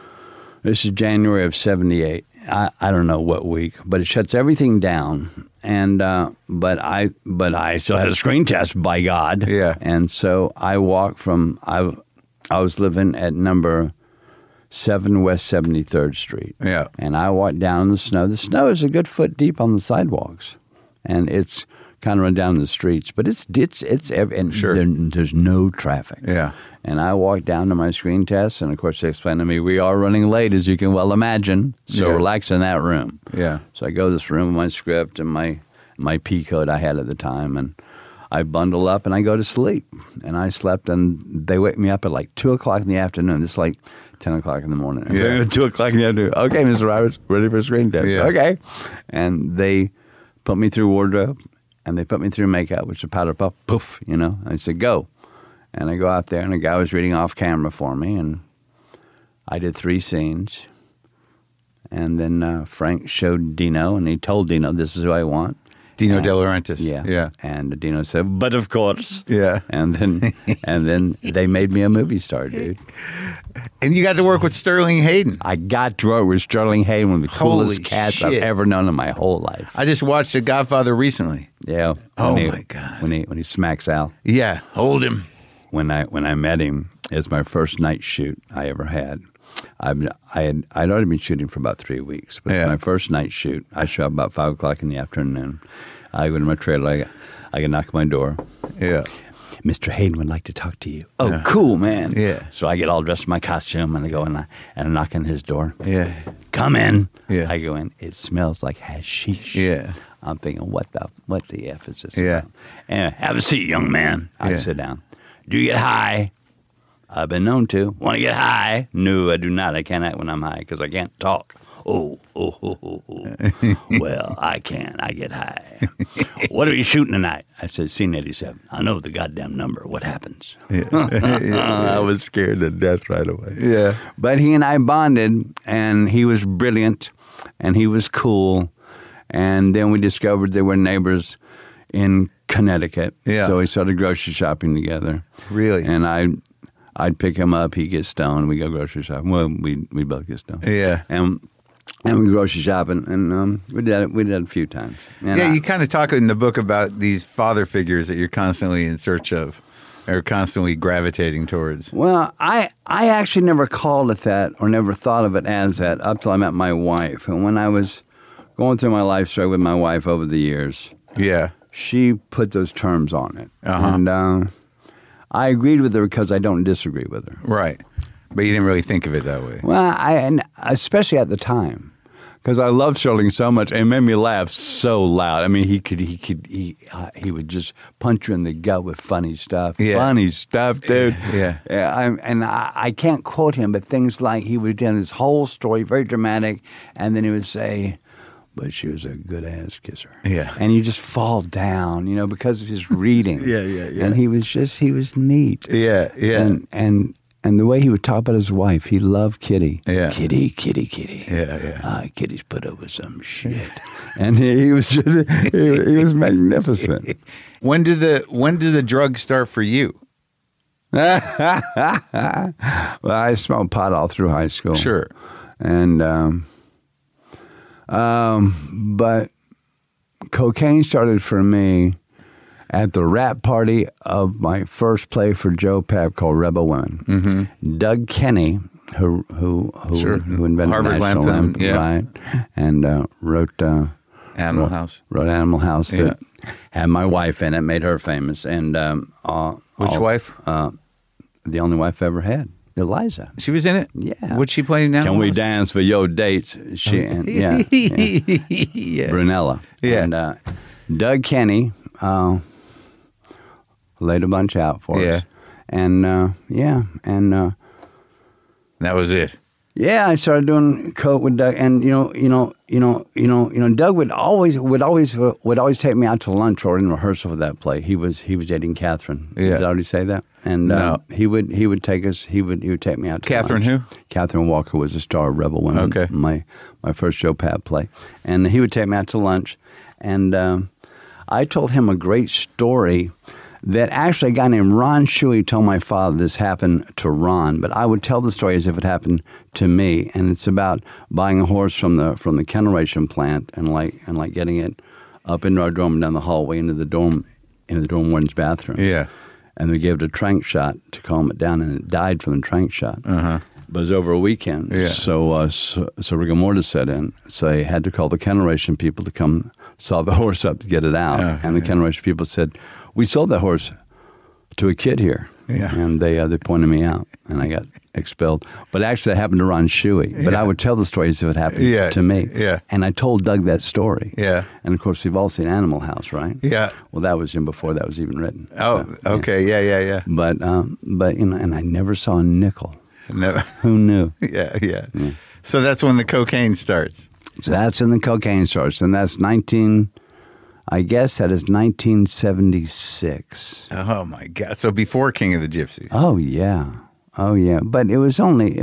January of '78. I don't know what week, but it shuts everything down. And but I still had a screen test, by God. Yeah. And so I walked from I was living at number 7 West 73rd Street. Yeah. And I walked down in the snow. The snow is a good foot deep on the sidewalks, and it's kind of run down the streets. But it's and Sure. there's no traffic. Yeah. And I walked down to my screen test, and of course they explained to me, we are running late, as you can well imagine, so Yeah. relax in that room. Yeah. So I go to this room with my script and my pea coat I had at the time, and I bundle up and I go to sleep. And I slept, and they wake me up at like 2 o'clock in the afternoon. It's like 10 o'clock in the morning. Yeah. 2 o'clock in the afternoon. Okay, Mr. Roberts, ready for a screen test. Yeah. Okay. And they put me through wardrobe, and they put me through makeup, which is powder puff, poof, you know. And I said, go. And I go out there, and a guy was reading off camera for me, and I did 3 scenes. And then Frank showed Dino, and he told Dino, this is who I want. Dino De Laurentiis. Yeah. Yeah. And Dino said, but of course. Yeah. And then they made me a movie star, dude. And you got to work with Sterling Hayden. I got to work with Sterling Hayden, one of the coolest Holy cats I've shit. ever known in my whole life. I just watched The Godfather recently. Yeah. Oh, When he- my God. When he smacks Al. Yeah. Hold him. When I met him, it was my first night shoot I ever had. I'd already been shooting for about 3 weeks, but Yeah. it's my first night shoot. I show up about 5 o'clock in the afternoon. I go to my trailer. I can knock on my door. Yeah. Mr. Hayden would like to talk to you. Oh, cool, man. Yeah. So I get all dressed in my costume, and I go and I knock on his door. Yeah. Come in. Yeah. I go in. It smells like hashish. Yeah. I'm thinking, what the F is this? Yeah. about? And have a seat, young man. I Yeah. sit down. Do you get high? I've been known to. Want to get high? No, I do not. I can't act when I'm high because I can't talk. Oh. Well, I can. I get high. What are you shooting tonight? I said, Scene 87. I know the goddamn number. What happens? I was scared to death right away. Yeah. But he and I bonded, and he was brilliant, and he was cool. And then we discovered they were neighbors in Connecticut. Yeah. So we started grocery shopping together. Really? And I'd pick him up, he'd get stoned, we go grocery shopping. Well, we both get stoned. Yeah. And we grocery shopping, and we did it a few times. And Yeah, you kind of talk in the book about these father figures that you're constantly in search of or constantly gravitating towards. Well, I actually never called it that or never thought of it as that up till I met my wife. And when I was going through my life story with my wife over the years, Yeah. she put those terms on it. Uh-huh. And I agreed with her because I don't disagree with her. Right. But you didn't really think of it that way. Well, and especially at the time, because I loved Sterling so much, and it made me laugh so loud. I mean, he would just punch you in the gut with funny stuff. Yeah. Funny stuff, dude. Yeah. I can't quote him, but things like he would tell his whole story, very dramatic, and then he would say, "But she was a good ass kisser." Yeah. And you just fall down, because of his reading. Yeah. And he was neat. Yeah. And And the way he would talk about his wife, he loved Kitty. Yeah. Kitty, Kitty, Kitty. Yeah. Kitty's put up with some shit. And he was just, he was magnificent. When did the drugs start for you? Well, I smoked pot all through high school. Sure. And, but cocaine started for me at the rap party of my first play for Joe Papp called Rebel Women. Mm-hmm. Doug Kenny, who invented Harvard National Lampoon, yeah. right, and wrote Animal House. Wrote Animal House that had my wife in it, made her famous. And which wife? The only wife I ever had. Eliza. She was in it? Yeah. What's she playing now? Can we dance for your dates? She and yeah. Brunella. Yeah. And Doug Kenny laid a bunch out for us. And and that was it. Yeah, I started doing coke with Doug, and Doug would always take me out to lunch or in rehearsal for that play. He was dating Catherine. Yeah. Did I already say that? And no. he would take us. He would take me out to Catherine lunch. who? Catherine Walker was the star of Rebel Women. Okay. My first Joe Papp play, and he would take me out to lunch, and I told him a great story. That actually a guy named Ron Shuey told my father this happened to Ron, but I would tell the story as if it happened to me, and it's about buying a horse from the kennel racing plant and getting it up into our dorm and down the hallway into the dorm warden's bathroom. Yeah, and we gave it a trank shot to calm it down, and it died from the trank shot. Uh-huh. But it was over a weekend, yeah. So rigor mortis set in. So they had to call the kennel racing people to come saw the horse up to get it out, and the kennel racing people said, "We sold that horse to a kid here." Yeah. And they pointed me out, and I got expelled. But actually, that happened to Ron Shuey. But I would tell the story as if it happened to me. Yeah. And I told Doug that story. Yeah. And, of course, we've all seen Animal House, right? Yeah. Well, that was before that was even written. Oh, so, okay. Yeah. But and I never saw a nickel. Never. Who knew? Yeah. So that's when the cocaine starts. So that's when the cocaine starts. And that's 1976. Oh my God! So before King of the Gypsies. Oh yeah. But it was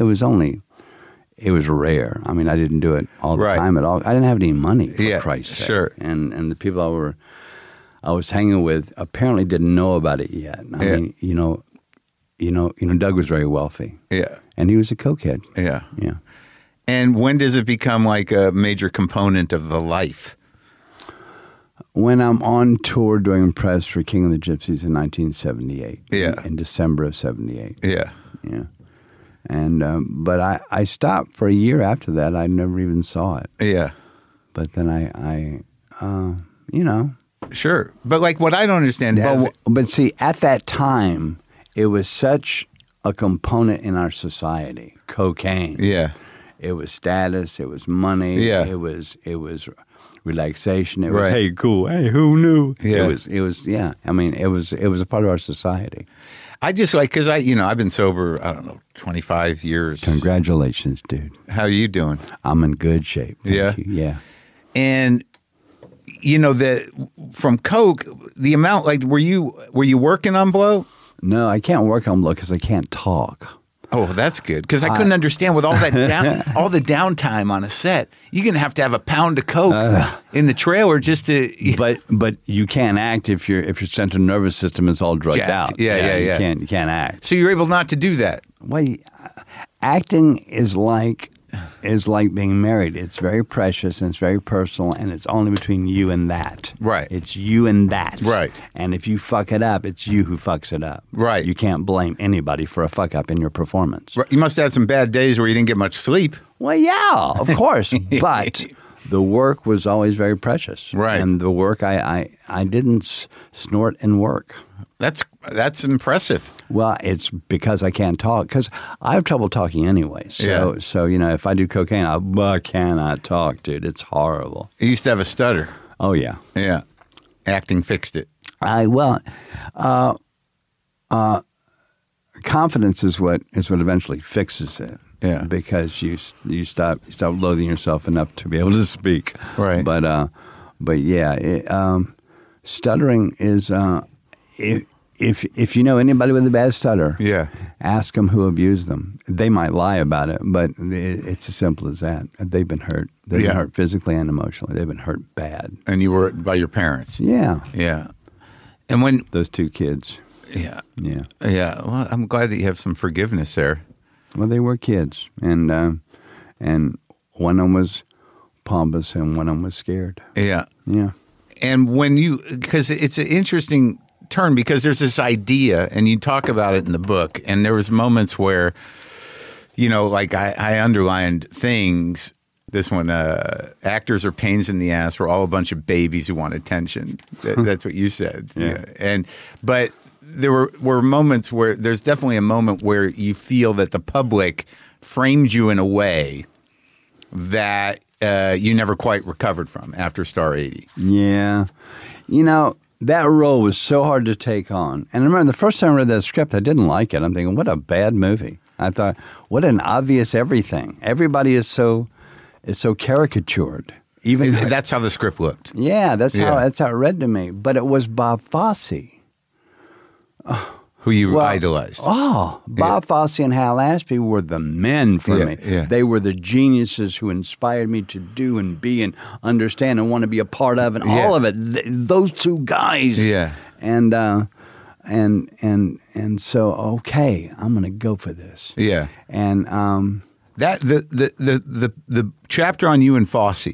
rare. I mean, I didn't do it all the time at all. I didn't have any money, for Christ's sake. Sure. And the people I was hanging with apparently didn't know about it yet. I mean, Doug was very wealthy. Yeah. And he was a cokehead. Yeah. Yeah. And when does it become like a major component of the life? When I'm on tour doing press for King of the Gypsies in 1978. Yeah. In December of 78. Yeah. Yeah. And, but I stopped for a year after that. I never even saw it. Yeah. But then I Sure. But like what I don't understand is... But see, at that time, it was such a component in our society. Cocaine. Yeah. It was status. It was money. Yeah. It was relaxation. It was, hey, cool. Hey, who knew? Yeah. It was, yeah. I mean, it was a part of our society. I just because I've been sober, I don't know, 25 years. Congratulations, dude. How are you doing? I'm in good shape. Thank you. Yeah. And, from coke, the amount, like, were you working on blow? No, I can't work on blow because I can't talk. Oh, that's good. Because I couldn't understand with all that all the downtime on a set. You're gonna have to have a pound of coke in the trailer just to. But you can't act if your central nervous system is all drugged out. Yeah. You can't act. So you're able not to do that. Well, acting is like being married. It's very precious and it's very personal, and it's only between you and that. Right. It's you and that. Right. And if you fuck it up, it's you who fucks it up. Right. You can't blame anybody for a fuck up in your performance. Right. You must have had some bad days where you didn't get much sleep. Well, yeah, of course. But the work was always very precious. Right. And the work, I didn't snort and work. That's impressive. Well, it's because I can't talk, because I have trouble talking anyway. So, if I do cocaine, I cannot talk, dude. It's horrible. You used to have a stutter. Oh, yeah. Yeah. Acting fixed it. Confidence is what eventually fixes it. Yeah. Because you stop loathing yourself enough to be able to speak. Right. But yeah, stuttering is if you know anybody with a bad stutter, Yeah. ask them who abused them. They might lie about it, but it's as simple as that. They've been hurt. They've been hurt physically and emotionally. They've been hurt bad. And you were by your parents. Yeah. Yeah. And when those two kids. Yeah. Yeah. Yeah. Well, I'm glad that you have some forgiveness there. Well, they were kids, and one of them was pompous and one of them was scared. Yeah. Yeah. And when because it's an interesting turn, because there's this idea, and you talk about it in the book, and there was moments where, like I underlined things. This one, actors are pains in the ass. We're all a bunch of babies who want attention. That's what you said. Yeah. But there were moments where there's definitely a moment where you feel that the public framed you in a way that you never quite recovered from after Star 80. Yeah. That role was so hard to take on. And I remember the first time I read that script, I didn't like it. I'm thinking, what a bad movie. I thought, what an obvious everything. Everybody is so caricatured. Even that's how the script looked. Yeah, that's how it read to me. But it was Bob Fosse. Who you idolized. Bob Fosse and Hal Ashby were the men for me. Yeah. They were the geniuses who inspired me to do and be and understand and want to be a part of, and all of it. Those two guys. Yeah. And so, okay, I'm going to go for this. Yeah. And that the chapter on you and Fosse,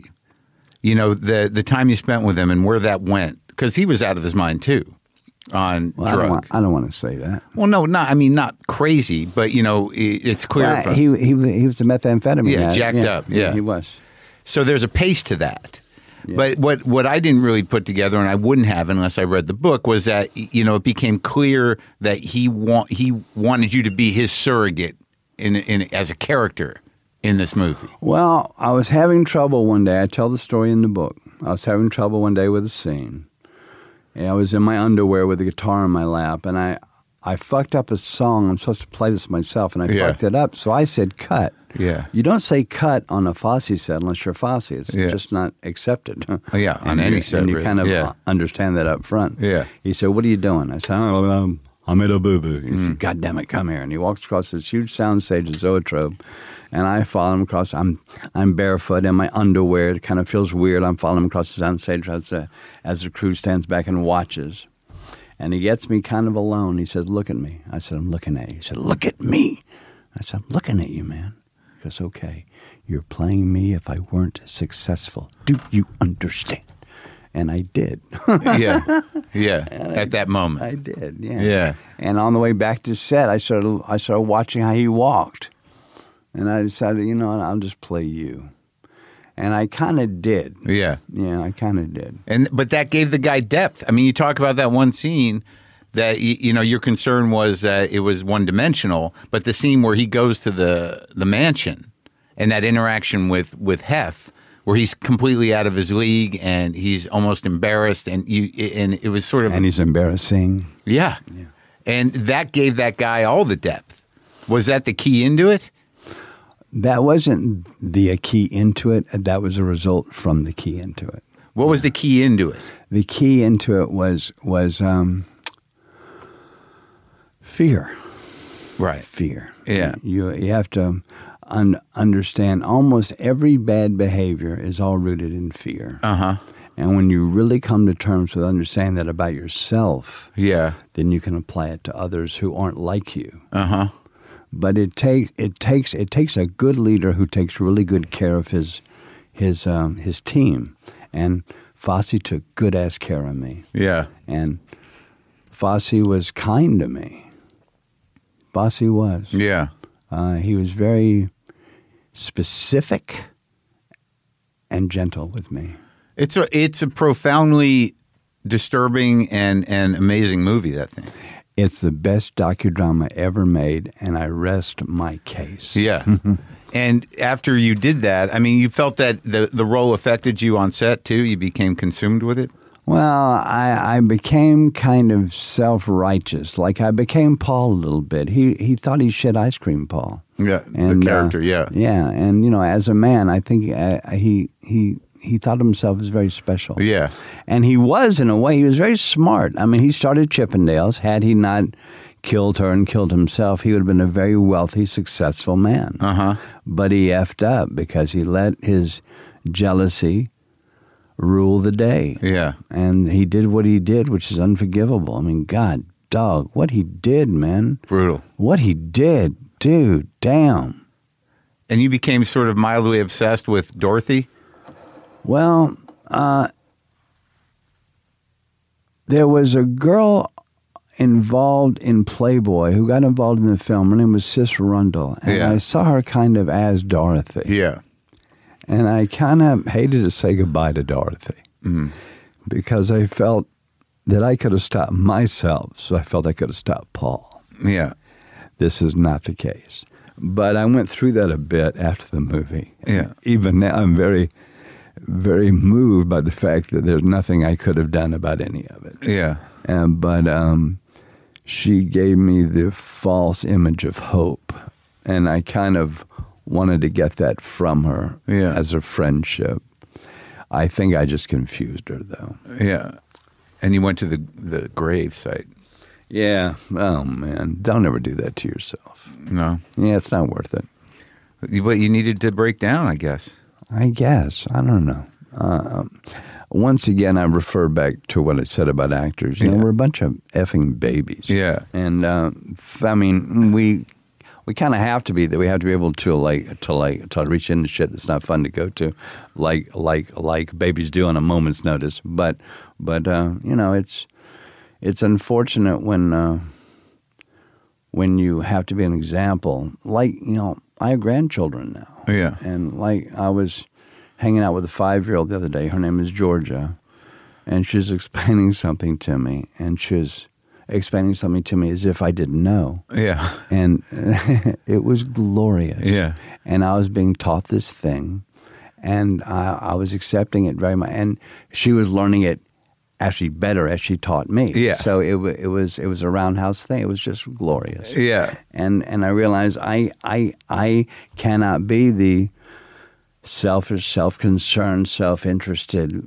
the time you spent with him and where that went, because he was out of his mind too. On drugs. I don't want to say that. Well, no, not crazy, but it's clear. Well, he was a methamphetamine. Yeah, jacked up. Yeah, he was. So there's a pace to that. Yeah. But what I didn't really put together, and I wouldn't have unless I read the book, was that it became clear that he wanted you to be his surrogate in as a character in this movie. Well, I was having trouble one day. I tell the story in the book. I was having trouble one day with a scene. And I was in my underwear with a guitar in my lap, and I fucked up a song. I'm supposed to play this myself, and I fucked it up. So I said, cut. Yeah. You don't say cut on a Fosse set unless you're Fosse. It's just not accepted. Yeah, on any set. And you kind of understand that up front. Yeah. He said, what are you doing? I said, I made a boo-boo. He said, God damn it, come here. And he walks across this huge soundstage at Zoetrope, and I follow him across. I'm barefoot in my underwear. It kind of feels weird. I'm following him across the soundstage as the crew stands back and watches. And he gets me kind of alone. He says, look at me. I said, I'm looking at you. He said, look at me. I said, I'm looking at you, man. He goes, okay, you're playing me if I weren't successful. Do you understand? And I did. Yeah. At that moment. I did, yeah. Yeah. And on the way back to set, I started watching how he walked. And I decided, I'll just play you. And I kind of did. Yeah. Yeah, I kind of did. But that gave the guy depth. I mean, you talk about that one scene that, your concern was that it was one-dimensional, but the scene where he goes to the mansion and that interaction with Hef, where he's completely out of his league and he's almost embarrassed, and it was sort of... And he's embarrassing. Yeah. And that gave that guy all the depth. Was that the key into it? That wasn't the key into it. That was a result from the key into it. What was the key into it? The key into it was fear. Right. Fear. Yeah. You have to understand almost every bad behavior is all rooted in fear. Uh-huh. And when you really come to terms with understanding that about yourself, then you can apply it to others who aren't like you. Uh-huh. But it takes a good leader who takes really good care of his team, and Fosse took good ass care of me. Yeah, and Fosse was kind to me. Fosse was. Yeah, he was very specific and gentle with me. It's a profoundly disturbing and amazing movie, that thing. It's the best docudrama ever made, and I rest my case. Yeah. And after you did that, I mean, you felt that the role affected you on set, too? You became consumed with it? Well, I became kind of self-righteous. Like, I became Paul a little bit. He thought he shit ice cream, Paul. Yeah, and, the character, yeah. Yeah, and, as a man, I think he he thought of himself as very special. Yeah. And he was, in a way, he was very smart. I mean, he started Chippendales. Had he not killed her and killed himself, he would have been a very wealthy, successful man. Uh-huh. But he effed up because he let his jealousy rule the day. Yeah. And he did what he did, which is unforgivable. I mean, God, dog, what he did, man. Brutal. What he did, dude, damn. And you became sort of mildly obsessed with Dorothy? Well, there was a girl involved in Playboy who got involved in the film. Her name was Sis Rundle. And Yeah. I saw her kind of as Dorothy. Yeah. And I kind of hated to say goodbye to Dorothy because I felt that I could have stopped myself, so I felt I could have stopped Paul. Yeah. This is not the case. But I went through that a bit after the movie. Yeah. Even now, I'm very, very moved by the fact that there's nothing I could have done about any of it. Yeah. But she gave me the false image of hope, and I kind of wanted to get that from her as a friendship. I think I just confused her, though. Yeah. And you went to the grave site. Yeah. Oh, man. Don't ever do that to yourself. No. Yeah, it's not worth it. But you needed to break down, I guess. I guess. I don't know. Once again, I refer back to what I said about actors. You know, we're a bunch of effing babies. Yeah. And, I mean, we kind of have to be that. We have to be able to reach into shit that's not fun to go to, like babies do on a moment's notice. But you know, it's unfortunate when you have to be an example. Like, you know, I have grandchildren now. Yeah. And like I was hanging out with a 5-year-old the other day. Her name is Georgia, and she's explaining something to me, and she's explaining something to me as if I didn't know. Yeah. And it was glorious. Yeah. And I was being taught this thing, and I was accepting it very much. And she was learning it actually better as she taught me. Yeah. So it was a roundhouse thing. It was just glorious. Yeah. And I realized I cannot be the selfish, self-concerned, self-interested,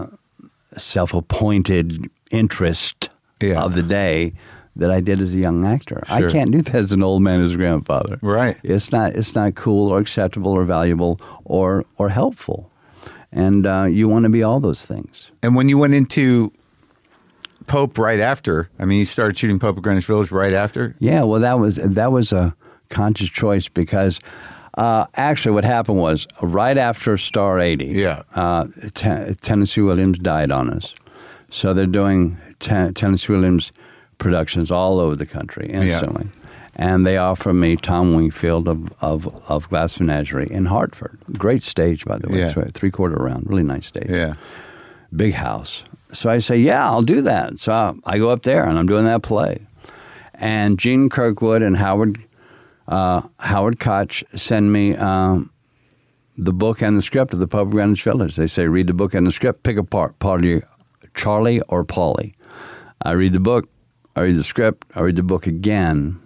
self-appointed interest of the day that I did as a young actor. Sure. I can't do that as an old man, as a grandfather. Right. It's not cool or acceptable or valuable or helpful. And you want to be all those things. And when you went into Pope right after, I mean, you started shooting Pope at Greenwich Village right after? Yeah, well, that was a conscious choice because actually what happened was right after Star 80, Tennessee Williams died on us. So they're doing Tennessee Williams productions all over the country instantly. Yeah. And they offer me Tom Wingfield of Glass Menagerie in Hartford. Great stage, by the way. Yeah. It's right, 3/4 round. Really nice stage. Yeah. Big house. So I say, yeah, I'll do that. So I go up there, and I'm doing that play. And Gene Kirkwood and Howard Koch send me the book and the script of the Pope of Greenwich Village. They say, read the book and the script, pick apart Charlie or Paulie. I read the book, I read the script, I read the book again.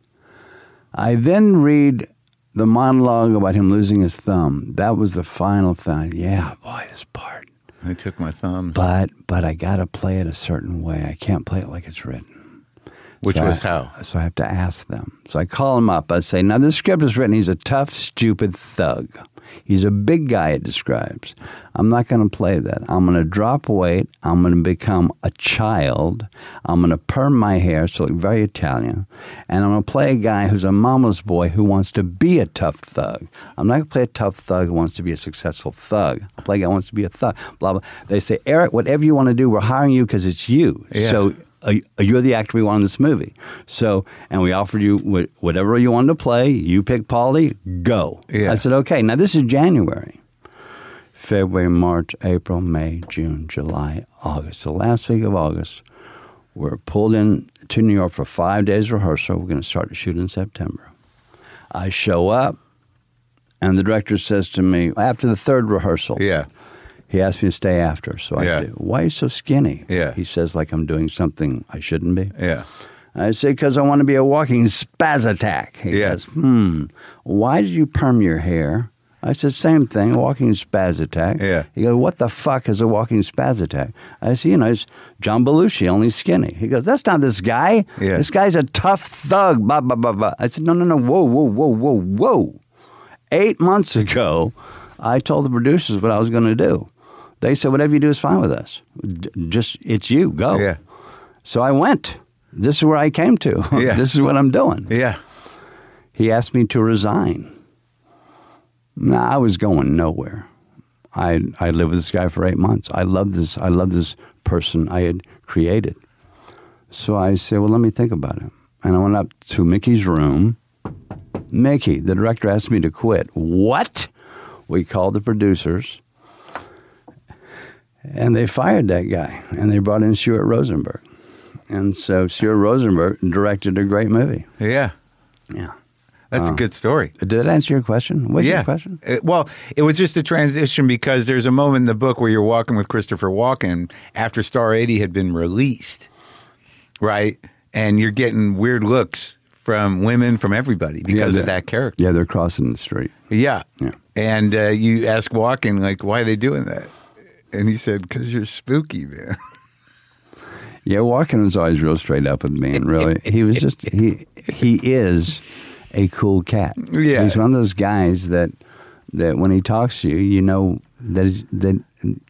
I then read the monologue about him losing his thumb. That was the final thing. Yeah, boy, this part. I took my thumb. But I got to play it a certain way. I can't play it like it's written. Which was how? So I have to ask them. So I call him up. I say, now this script is written. He's a tough, stupid thug. He's a big guy, it describes. I'm not going to play that. I'm going to drop weight. I'm going to become a child. I'm going to perm my hair so I look very Italian. And I'm going to play a guy who's a mama's boy who wants to be a tough thug. I'm not going to play a tough thug who wants to be a successful thug. I'll play a guy who wants to be a thug. Blah, blah. They say, Eric, whatever you want to do, we're hiring you because it's you. Yeah. So you're the actor we want in this movie. So, and we offered you whatever you wanted to play. You pick Paulie, go. Yeah. I said, okay, now this is January. February, March, April, May, June, July, August. The last week of August, we're pulled in to New York for 5 days rehearsal. We're going to start to shoot in September. I show up, and the director says to me, after the third rehearsal, he asked me to stay after, so I do. Why are you so skinny? Yeah. He says, like I'm doing something I shouldn't be. Yeah. I say, because I want to be a walking spaz attack. He goes, why did you perm your hair I said, same thing, walking spaz attack. Yeah. He goes, what the fuck is a walking spaz attack? I said, it's John Belushi, only skinny. He goes, that's not this guy. Yeah. This guy's a tough thug, blah, blah, blah, blah. I said, no, whoa. 8 months ago, I told the producers what I was going to do. They said, whatever you do is fine with us. Just, it's you, go. Yeah. So I went. This is where I came to. Yeah. This is what I'm doing. Yeah. He asked me to resign. I was going nowhere. I lived with this guy for 8 months. I love this person I had created. So I said, well, let me think about it. And I went up to Mickey's room. Mickey, the director asked me to quit. What? We called the producers, and they fired that guy, and they brought in Stuart Rosenberg. And so Stuart Rosenberg directed a great movie. Yeah. Yeah. That's a good story. Did that answer your question? What's your question? Well, it was just a transition because there's a moment in the book where you're walking with Christopher Walken after Star 80 had been released, right? And you're getting weird looks from women, from everybody because of that character. Yeah, they're crossing the street. Yeah. Yeah. And you ask Walken, like, why are they doing that? And he said, because you're spooky, man. Yeah, Walken was always real straight up with me, and really, he was just, he is a cool cat. Yeah. He's one of those guys that when he talks to you, you know that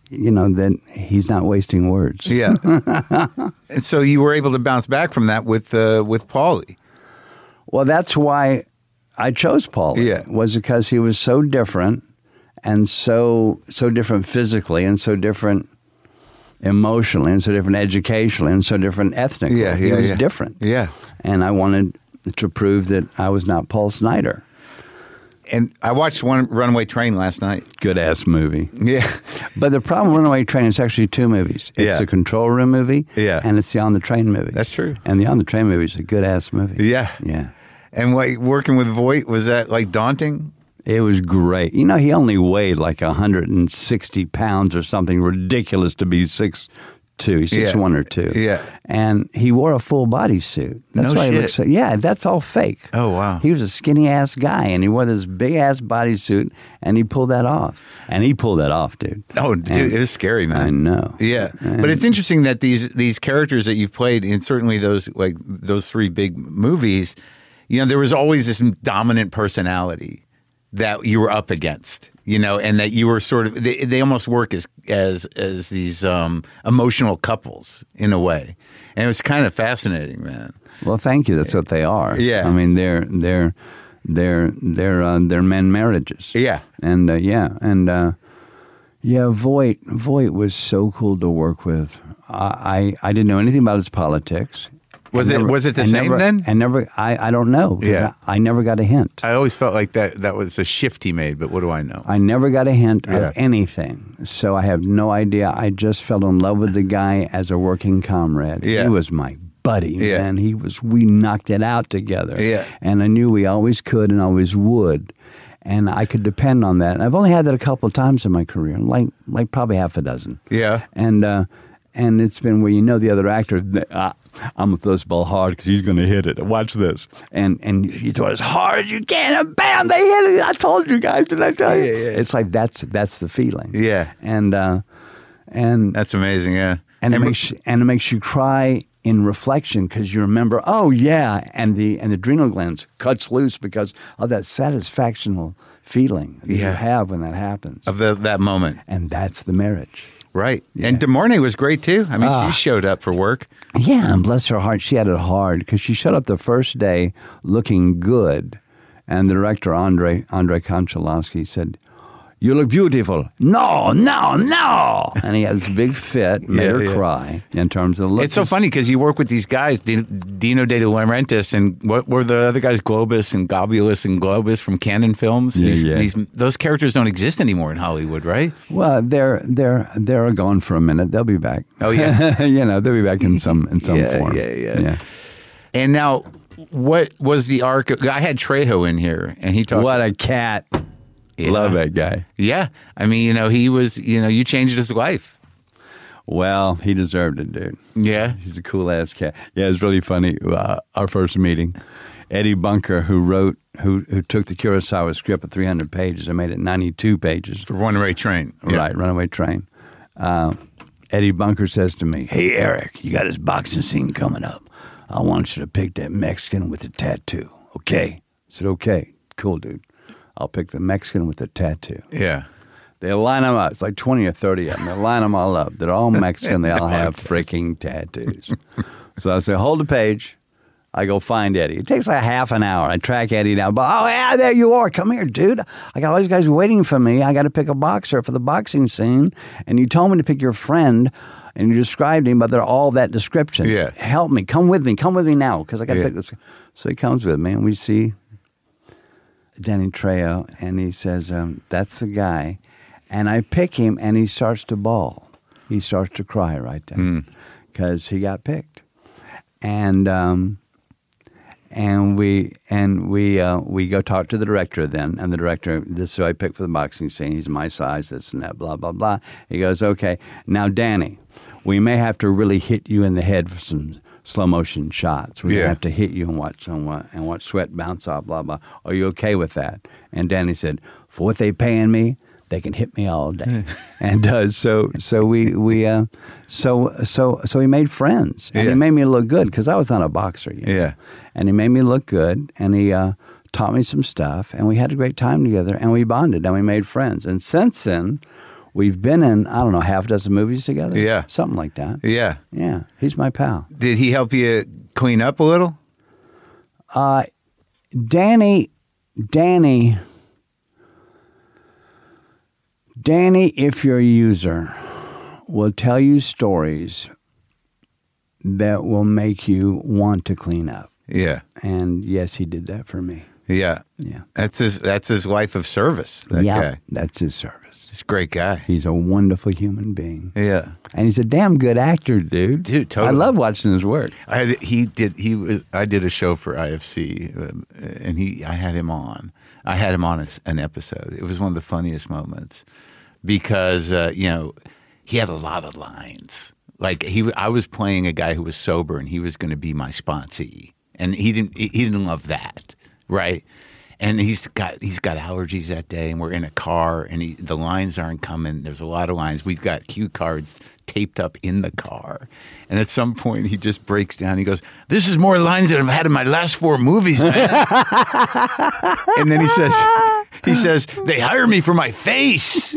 he's not wasting words. Yeah. And so you were able to bounce back from that with Paulie. Well, that's why I chose Paulie. Yeah. Was because he was so different and so different physically and so different emotionally and so different educationally and so different ethnically. Yeah, he was different. Yeah. And I wanted to prove that I was not Paul Snider. And I watched Runaway Train last night. Good-ass movie. Yeah. But the problem with Runaway Train is actually two movies. It's the Control Room movie and it's the On the Train movie. That's true. And the On the Train movie is a good-ass movie. Yeah. Yeah. And working with Voight, was that like daunting? It was great. You know, he only weighed like 160 pounds or something ridiculous to be 6'2". He's 6'1" or 2. Yeah. And he wore a full body suit. That's why he looked so. Yeah, that's all fake. Oh, wow. He was a skinny ass guy and he wore this big ass bodysuit and he pulled that off. And he pulled that off, dude. Oh, dude, it was scary, man. I know. Yeah. But it's interesting that these characters that you've played in certainly those three big movies, you know, there was always this dominant personality that you were up against, you know, and that you were sort of, they almost work as these emotional couples in a way. And it was kind of fascinating, man. Well, thank you. That's what they are. Yeah. I mean, they're men marriages. Yeah. And Voight was so cool to work with. I didn't know anything about his politics. Was it the same then? I don't know. Yeah. I never got a hint. I always felt like that was a shift he made, but what do I know? I never got a hint of anything. So I have no idea. I just fell in love with the guy as a working comrade. Yeah. He was my buddy, Yeah. man. we knocked it out together. Yeah. And I knew we always could and always would. And I could depend on that. And I've only had that a couple of times in my career, like probably half a dozen. Yeah. And it's been where you know the other actor, I'm going to throw this ball hard because he's going to hit it. Watch this. And you throw it as hard as you can, and bam, they hit it. I told you guys, did I tell you? Yeah. It's like that's the feeling. Yeah. And that's amazing, yeah. And it makes you cry in reflection because you remember, oh, yeah, and the adrenal glands cuts loose because of that satisfactional feeling that you have when that happens. Of that moment. And that's the marriage. Right. Yeah. And DeMornay was great, too. I mean, she showed up for work. Yeah, and bless her heart, she had it hard because she showed up the first day looking good. And the director, Andrei Konchalovsky, said, "You look beautiful." No. And he had this big fit, made her cry in terms of the look. It's so funny because you work with these guys, Dino De Laurentiis, and what were the other guys, Globus and Globus from Canon Films? Those characters don't exist anymore in Hollywood, right? Well, they're gone for a minute. They'll be back. Oh, yeah. They'll be back in some form. Yeah. And now, what was the arc? I had Trejo in here, and he talked. What a cat. Yeah. Love that guy. Yeah. I mean, he was, you changed his life. Well, he deserved it, dude. Yeah. He's a cool ass cat. Yeah, it's really funny. Our first meeting, Eddie Bunker, who took the Kurosawa script of 300 pages and made it 92 pages. For Runaway Train. Yeah. Right, Runaway Train. Eddie Bunker says to me, "Hey, Eric, you got this boxing scene coming up. I want you to pick that Mexican with the tattoo, okay?" I said, "Okay, cool, dude. I'll pick the Mexican with the tattoo." Yeah. They line them up. It's like 20 or 30 of them. They line them all up. They're all Mexican. They all have freaking tattoos. So I say, "Hold the page." I go find Eddie. It takes like half an hour. I track Eddie down. But, "Oh, yeah, there you are. Come here, dude. I got all these guys waiting for me. I got to pick a boxer for the boxing scene. And you told me to pick your friend, and you described him, but they're all that description. Yeah. Help me. Come with me. Come with me now, because I got to pick this." So he comes with me, and we see Danny Trejo, and he says, "That's the guy." And I pick him, and he starts to bawl. He starts to cry right then because he got picked. And we go talk to the director then, and the director, "This is who I picked for the boxing scene. He's my size, this and that, blah, blah, blah." He goes, "Okay, now, Danny, we may have to really hit you in the head for some slow motion shots. We have to hit you and watch sweat bounce off, blah, blah. Are you okay with that?" And Danny said, "For what they paying me, they can hit me all day." And so he made friends, and he made me look good because I was not a boxer yet. Yeah. And he made me look good, and he taught me some stuff, and we had a great time together, and we bonded, and we made friends. And since then, we've been in, I don't know, half a dozen movies together. Yeah. Something like that. Yeah. Yeah. He's my pal. Did he help you clean up a little? Danny, if you're a user, will tell you stories that will make you want to clean up. Yeah. And yes, he did that for me. Yeah. Yeah. That's his life of service, that guy. That's his service. He's a great guy. He's a wonderful human being. Yeah. And he's a damn good actor, dude. Dude, totally. I love watching his work. I did a show for IFC, and I had him on. I had him on an episode. It was one of the funniest moments because he had a lot of lines. Like I was playing a guy who was sober, and he was going to be my sponsee, and he didn't love that, right? And he's got allergies that day, and we're in a car, and the lines aren't coming. There's a lot of lines. We've got cue cards taped up in the car, and at some point he just breaks down. He goes, "This is more lines than I've had in my last 4 movies, man." And then he says, "They hire me for my face."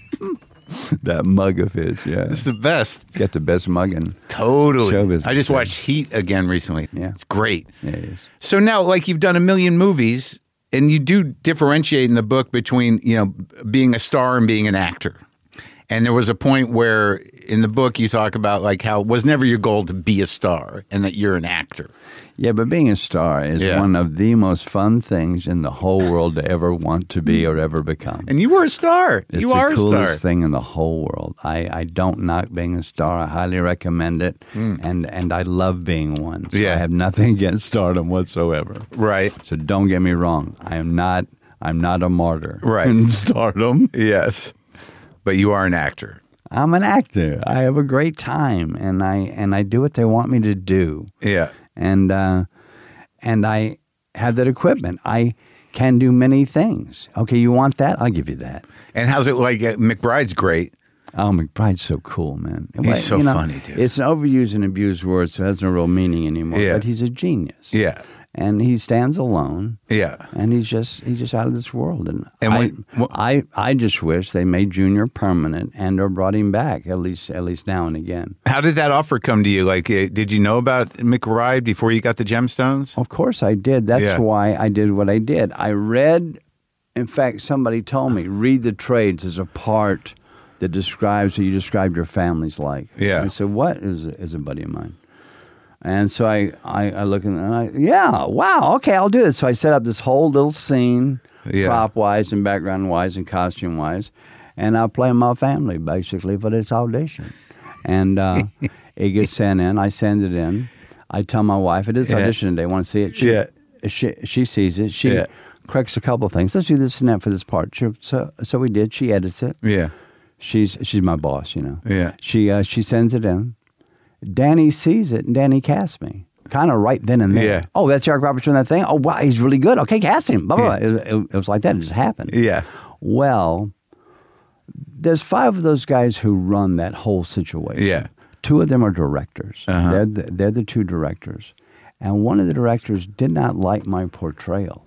That mug of his, yeah. It's the best. He's got the best mug in Totally. show business. I just watched Heat again recently. Yeah. It's great. Yeah, it is. So now, like, you've done 1 million movies, and you do differentiate in the book between, being a star and being an actor. And there was a point where in the book you talk about like how it was never your goal to be a star and that you're an actor. Yeah, but being a star is one of the most fun things in the whole world to ever want to be or ever become. And you were a star. It's you are the a star. coolest thing in the whole world. I don't knock being a star. I highly recommend it. And I love being one. So I have nothing against stardom whatsoever. Right. So don't get me wrong. I'm not a martyr. Right. In stardom. Yes. But you are an actor. I'm an actor. I have a great time, and I do what they want me to do. Yeah. And I have that equipment. I can do many things. Okay, you want that? I'll give you that. And how's it like? McBride's great. Oh, McBride's so cool, man. He's so funny, dude. It's an overused and abused word, so it has no real meaning anymore. Yeah. But he's a genius. Yeah. And he stands alone. Yeah. And he's just out of this world. And when- I just wish they made Junior permanent and or brought him back at least now and again. How did that offer come to you? Like, did you know about McBride before you got the Gemstones? Of course I did. That's why I did what I did. I read, in fact, somebody told me, read the trades as a part that describes what you described your family's like. Yeah. I said, what is a buddy of mine? And so I look and wow, okay, I'll do this. So I set up this whole little scene, prop-wise and background-wise and costume-wise, and I'll play my family, basically, for this audition. And it gets sent in. I send it in. I tell my wife, it is audition day. Want to see it? She sees it. She corrects a couple of things. Let's do this and that for this part. So we did. She edits it. Yeah. She's my boss, you know. Yeah. She sends it in. Danny sees it, and Danny casts me. Kind of right then and there. Yeah. Oh, that's Eric Roberts doing that thing? Oh, wow, he's really good. Okay, cast him. Blah, blah, blah. It was like that. It just happened. Yeah. Well, there's 5 of those guys who run that whole situation. Yeah. 2 of them are directors. Uh-huh. They're the 2 directors. And one of the directors did not like my portrayal.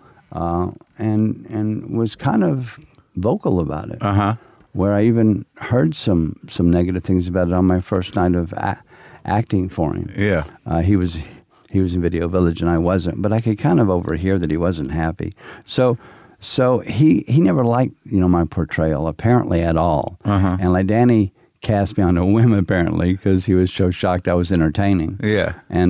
And was kind of vocal about it. Where I even heard some negative things about it on my first night of acting for him. Yeah. He was in Video Village and I wasn't, but I could kind of overhear that he wasn't happy. So he never liked, my portrayal apparently at all. And like Danny cast me on a whim apparently because he was so shocked I was entertaining. Yeah.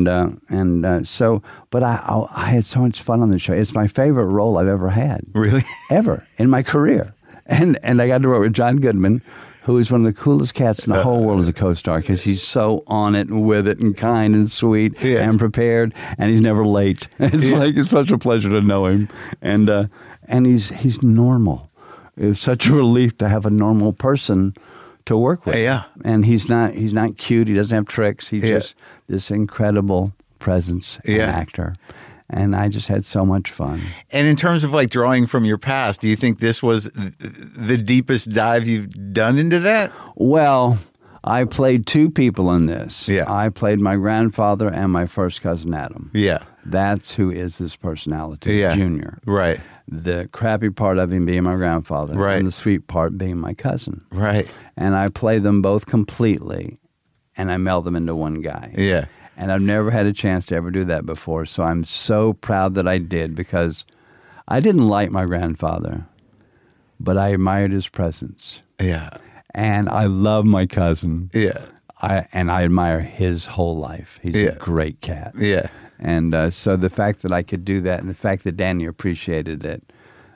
But I had so much fun on the show. It's my favorite role I've ever had. Really? Ever in my career. And I got to work with John Goodman, who is one of the coolest cats in the whole world as a co-star because he's so on it and with it and kind and sweet and prepared, and he's never late. It's such a pleasure to know him, and he's normal. It was such a relief to have a normal person to work with. Yeah, and he's not cute. He doesn't have tricks. He's just this incredible presence and actor. And I just had so much fun. And in terms of like drawing from your past, do you think this was the deepest dive you've done into that? Well, I played 2 people in this. Yeah. I played my grandfather and my first cousin Adam. Yeah. That's who is this personality, Junior. Right. The crappy part of him being my grandfather. Right. And the sweet part being my cousin. Right. And I play them both completely, and I meld them into one guy. Yeah. And I've never had a chance to ever do that before, so I'm so proud that I did because I didn't like my grandfather, but I admired his presence. Yeah. And I love my cousin. Yeah. I admire his whole life. He's a great cat. Yeah. And so the fact that I could do that and the fact that Danny appreciated it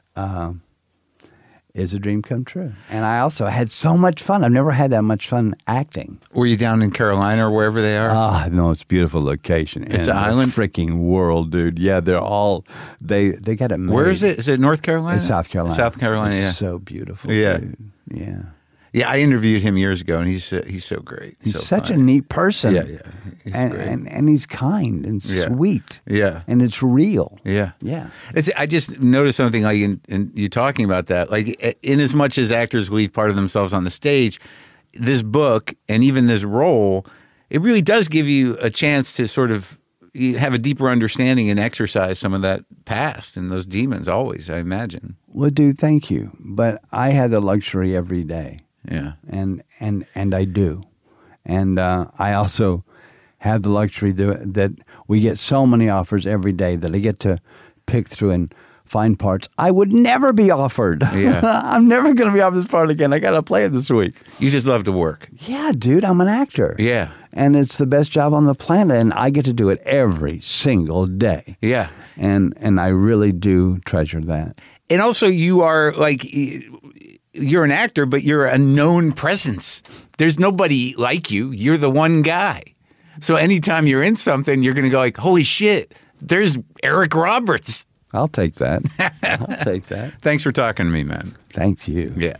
is a dream come true. And I also had so much fun. I've never had that much fun acting. Were you down in Carolina or wherever they are? No, it's a beautiful location. It's an island? Freaking world, dude. Yeah, they're all, they got it made. Where is it? Is it North Carolina? It's South Carolina. South Carolina, it's yeah. so beautiful, Yeah. dude. Yeah. Yeah, I interviewed him years ago, and he's so great. He's so such funny. a neat person. Yeah. He's great. And he's kind and sweet. Yeah. And it's real. Yeah. Yeah. I just noticed something like in you talking about that. Like, in as much as actors leave part of themselves on the stage, this book and even this role, it really does give you a chance to sort of have a deeper understanding and exercise some of that past and those demons always, I imagine. Well, dude, thank you. But I had the luxury every day. Yeah. And I do. And I also have the luxury that we get so many offers every day that I get to pick through and find parts I would never be offered. Yeah. I'm never going to be offered this part again. I got to play it this week. You just love to work. Yeah, dude, I'm an actor. Yeah. And it's the best job on the planet, and I get to do it every single day. Yeah. And I really do treasure that. And also, you are like, you're an actor, but you're a known presence. There's nobody like you. You're the one guy. So anytime you're in something, you're going to go like, holy shit, there's Eric Roberts. I'll take that. I'll take that. Thanks for talking to me, man. Thanks you. Yeah.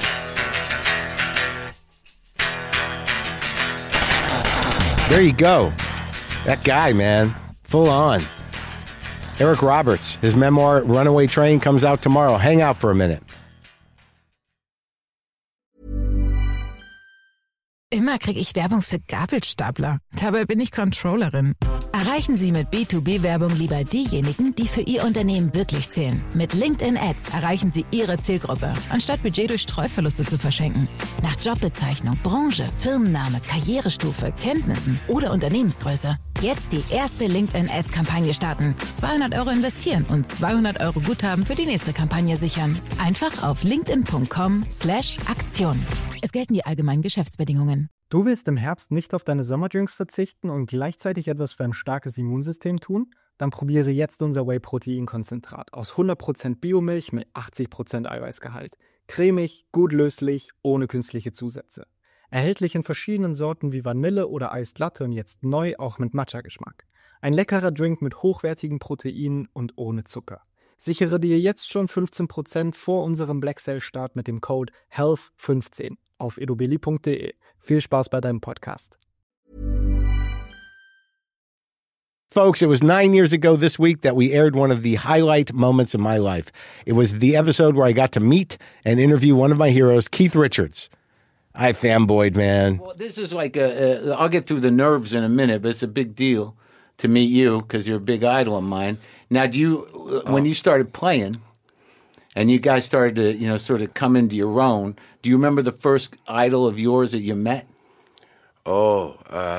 There you go. That guy, man. Full on. Eric Roberts. His memoir, Runaway Train, comes out tomorrow. Hang out for a minute. Immer kriege ich Werbung für Gabelstapler. Dabei bin ich Controllerin. Erreichen Sie mit B2B-Werbung lieber diejenigen, die für Ihr Unternehmen wirklich zählen. Mit LinkedIn Ads erreichen Sie Ihre Zielgruppe, anstatt Budget durch Streuverluste zu verschenken. Nach Jobbezeichnung, Branche, Firmenname, Karrierestufe, Kenntnissen oder Unternehmensgröße. Jetzt die erste LinkedIn Ads-Kampagne starten. 200 € investieren und 200 € Guthaben für die nächste Kampagne sichern. Einfach auf linkedin.com/Aktion. Es gelten die allgemeinen Geschäftsbedingungen. Du willst im Herbst nicht auf deine Sommerdrinks verzichten und gleichzeitig etwas für ein starkes Immunsystem tun? Dann probiere jetzt unser Whey-Protein-Konzentrat aus 100% Biomilch mit 80% Eiweißgehalt. Cremig, gut löslich, ohne künstliche Zusätze. Erhältlich in verschiedenen Sorten wie Vanille oder Iced Latte und jetzt neu auch mit Matcha-Geschmack. Ein leckerer Drink mit hochwertigen Proteinen und ohne Zucker. Sichere dir jetzt schon 15% vor unserem Black Sale Start mit dem Code HEALTH15 auf edobelly.de. Viel Spaß bei deinem Podcast. Folks, it was 9 years ago this week that we aired one of the highlight moments of my life. It was the episode where I got to meet and interview one of my heroes, Keith Richards. I fanboyed, man. Well, this is like I'll get through the nerves in a minute, but it's a big deal to meet you because you're a big idol of mine. Now, when you started playing and you guys started to, sort of come into your own, do you remember the first idol of yours that you met? Oh,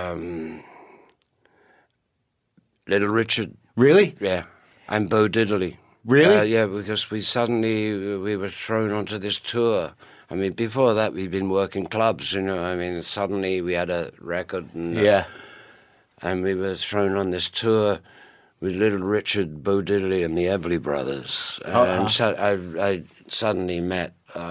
Little Richard. Really? Yeah. And Bo Diddley. Really? Yeah, because we were thrown onto this tour. I mean, before that, we'd been working clubs, suddenly we had a record. And we were thrown on this tour with Little Richard, Bo Diddley, and the Everly Brothers. And so I suddenly met,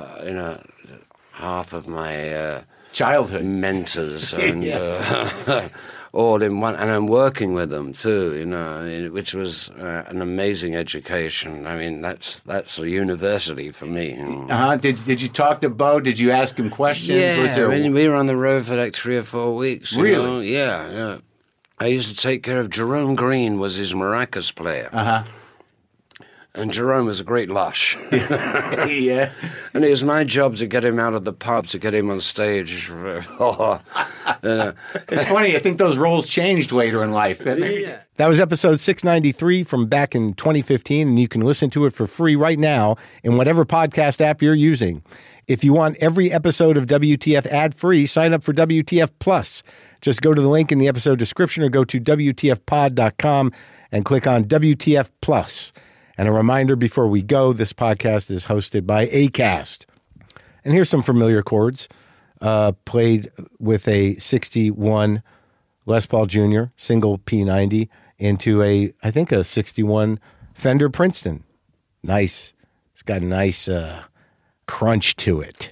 half of my childhood mentors and all in one. And I'm working with them too, which was an amazing education. I mean, that's a university for me. Did you talk to Bo? Did you ask him questions? Yeah, we were on the road for like 3 or 4 weeks. Really? Yeah. I used to take care of Jerome Green, was his maracas player. And Jerome was a great lush. Yeah. And it was my job to get him out of the pub, to get him on stage. It's funny, I think those roles changed later in life. That was episode 693 from back in 2015, and you can listen to it for free right now in whatever podcast app you're using. If you want every episode of WTF ad-free, sign up for WTF Plus. Just go to the link in the episode description or go to WTFpod.com and click on WTF Plus. And a reminder before we go, this podcast is hosted by Acast. And here's some familiar chords played with a 61 Les Paul Jr. single P90 into I think a 61 Fender Princeton. Nice. It's got a nice crunch to it.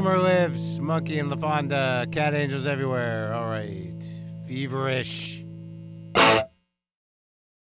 rumor lives. Monkey and LaFonda, cat angels everywhere. All right. Feverish.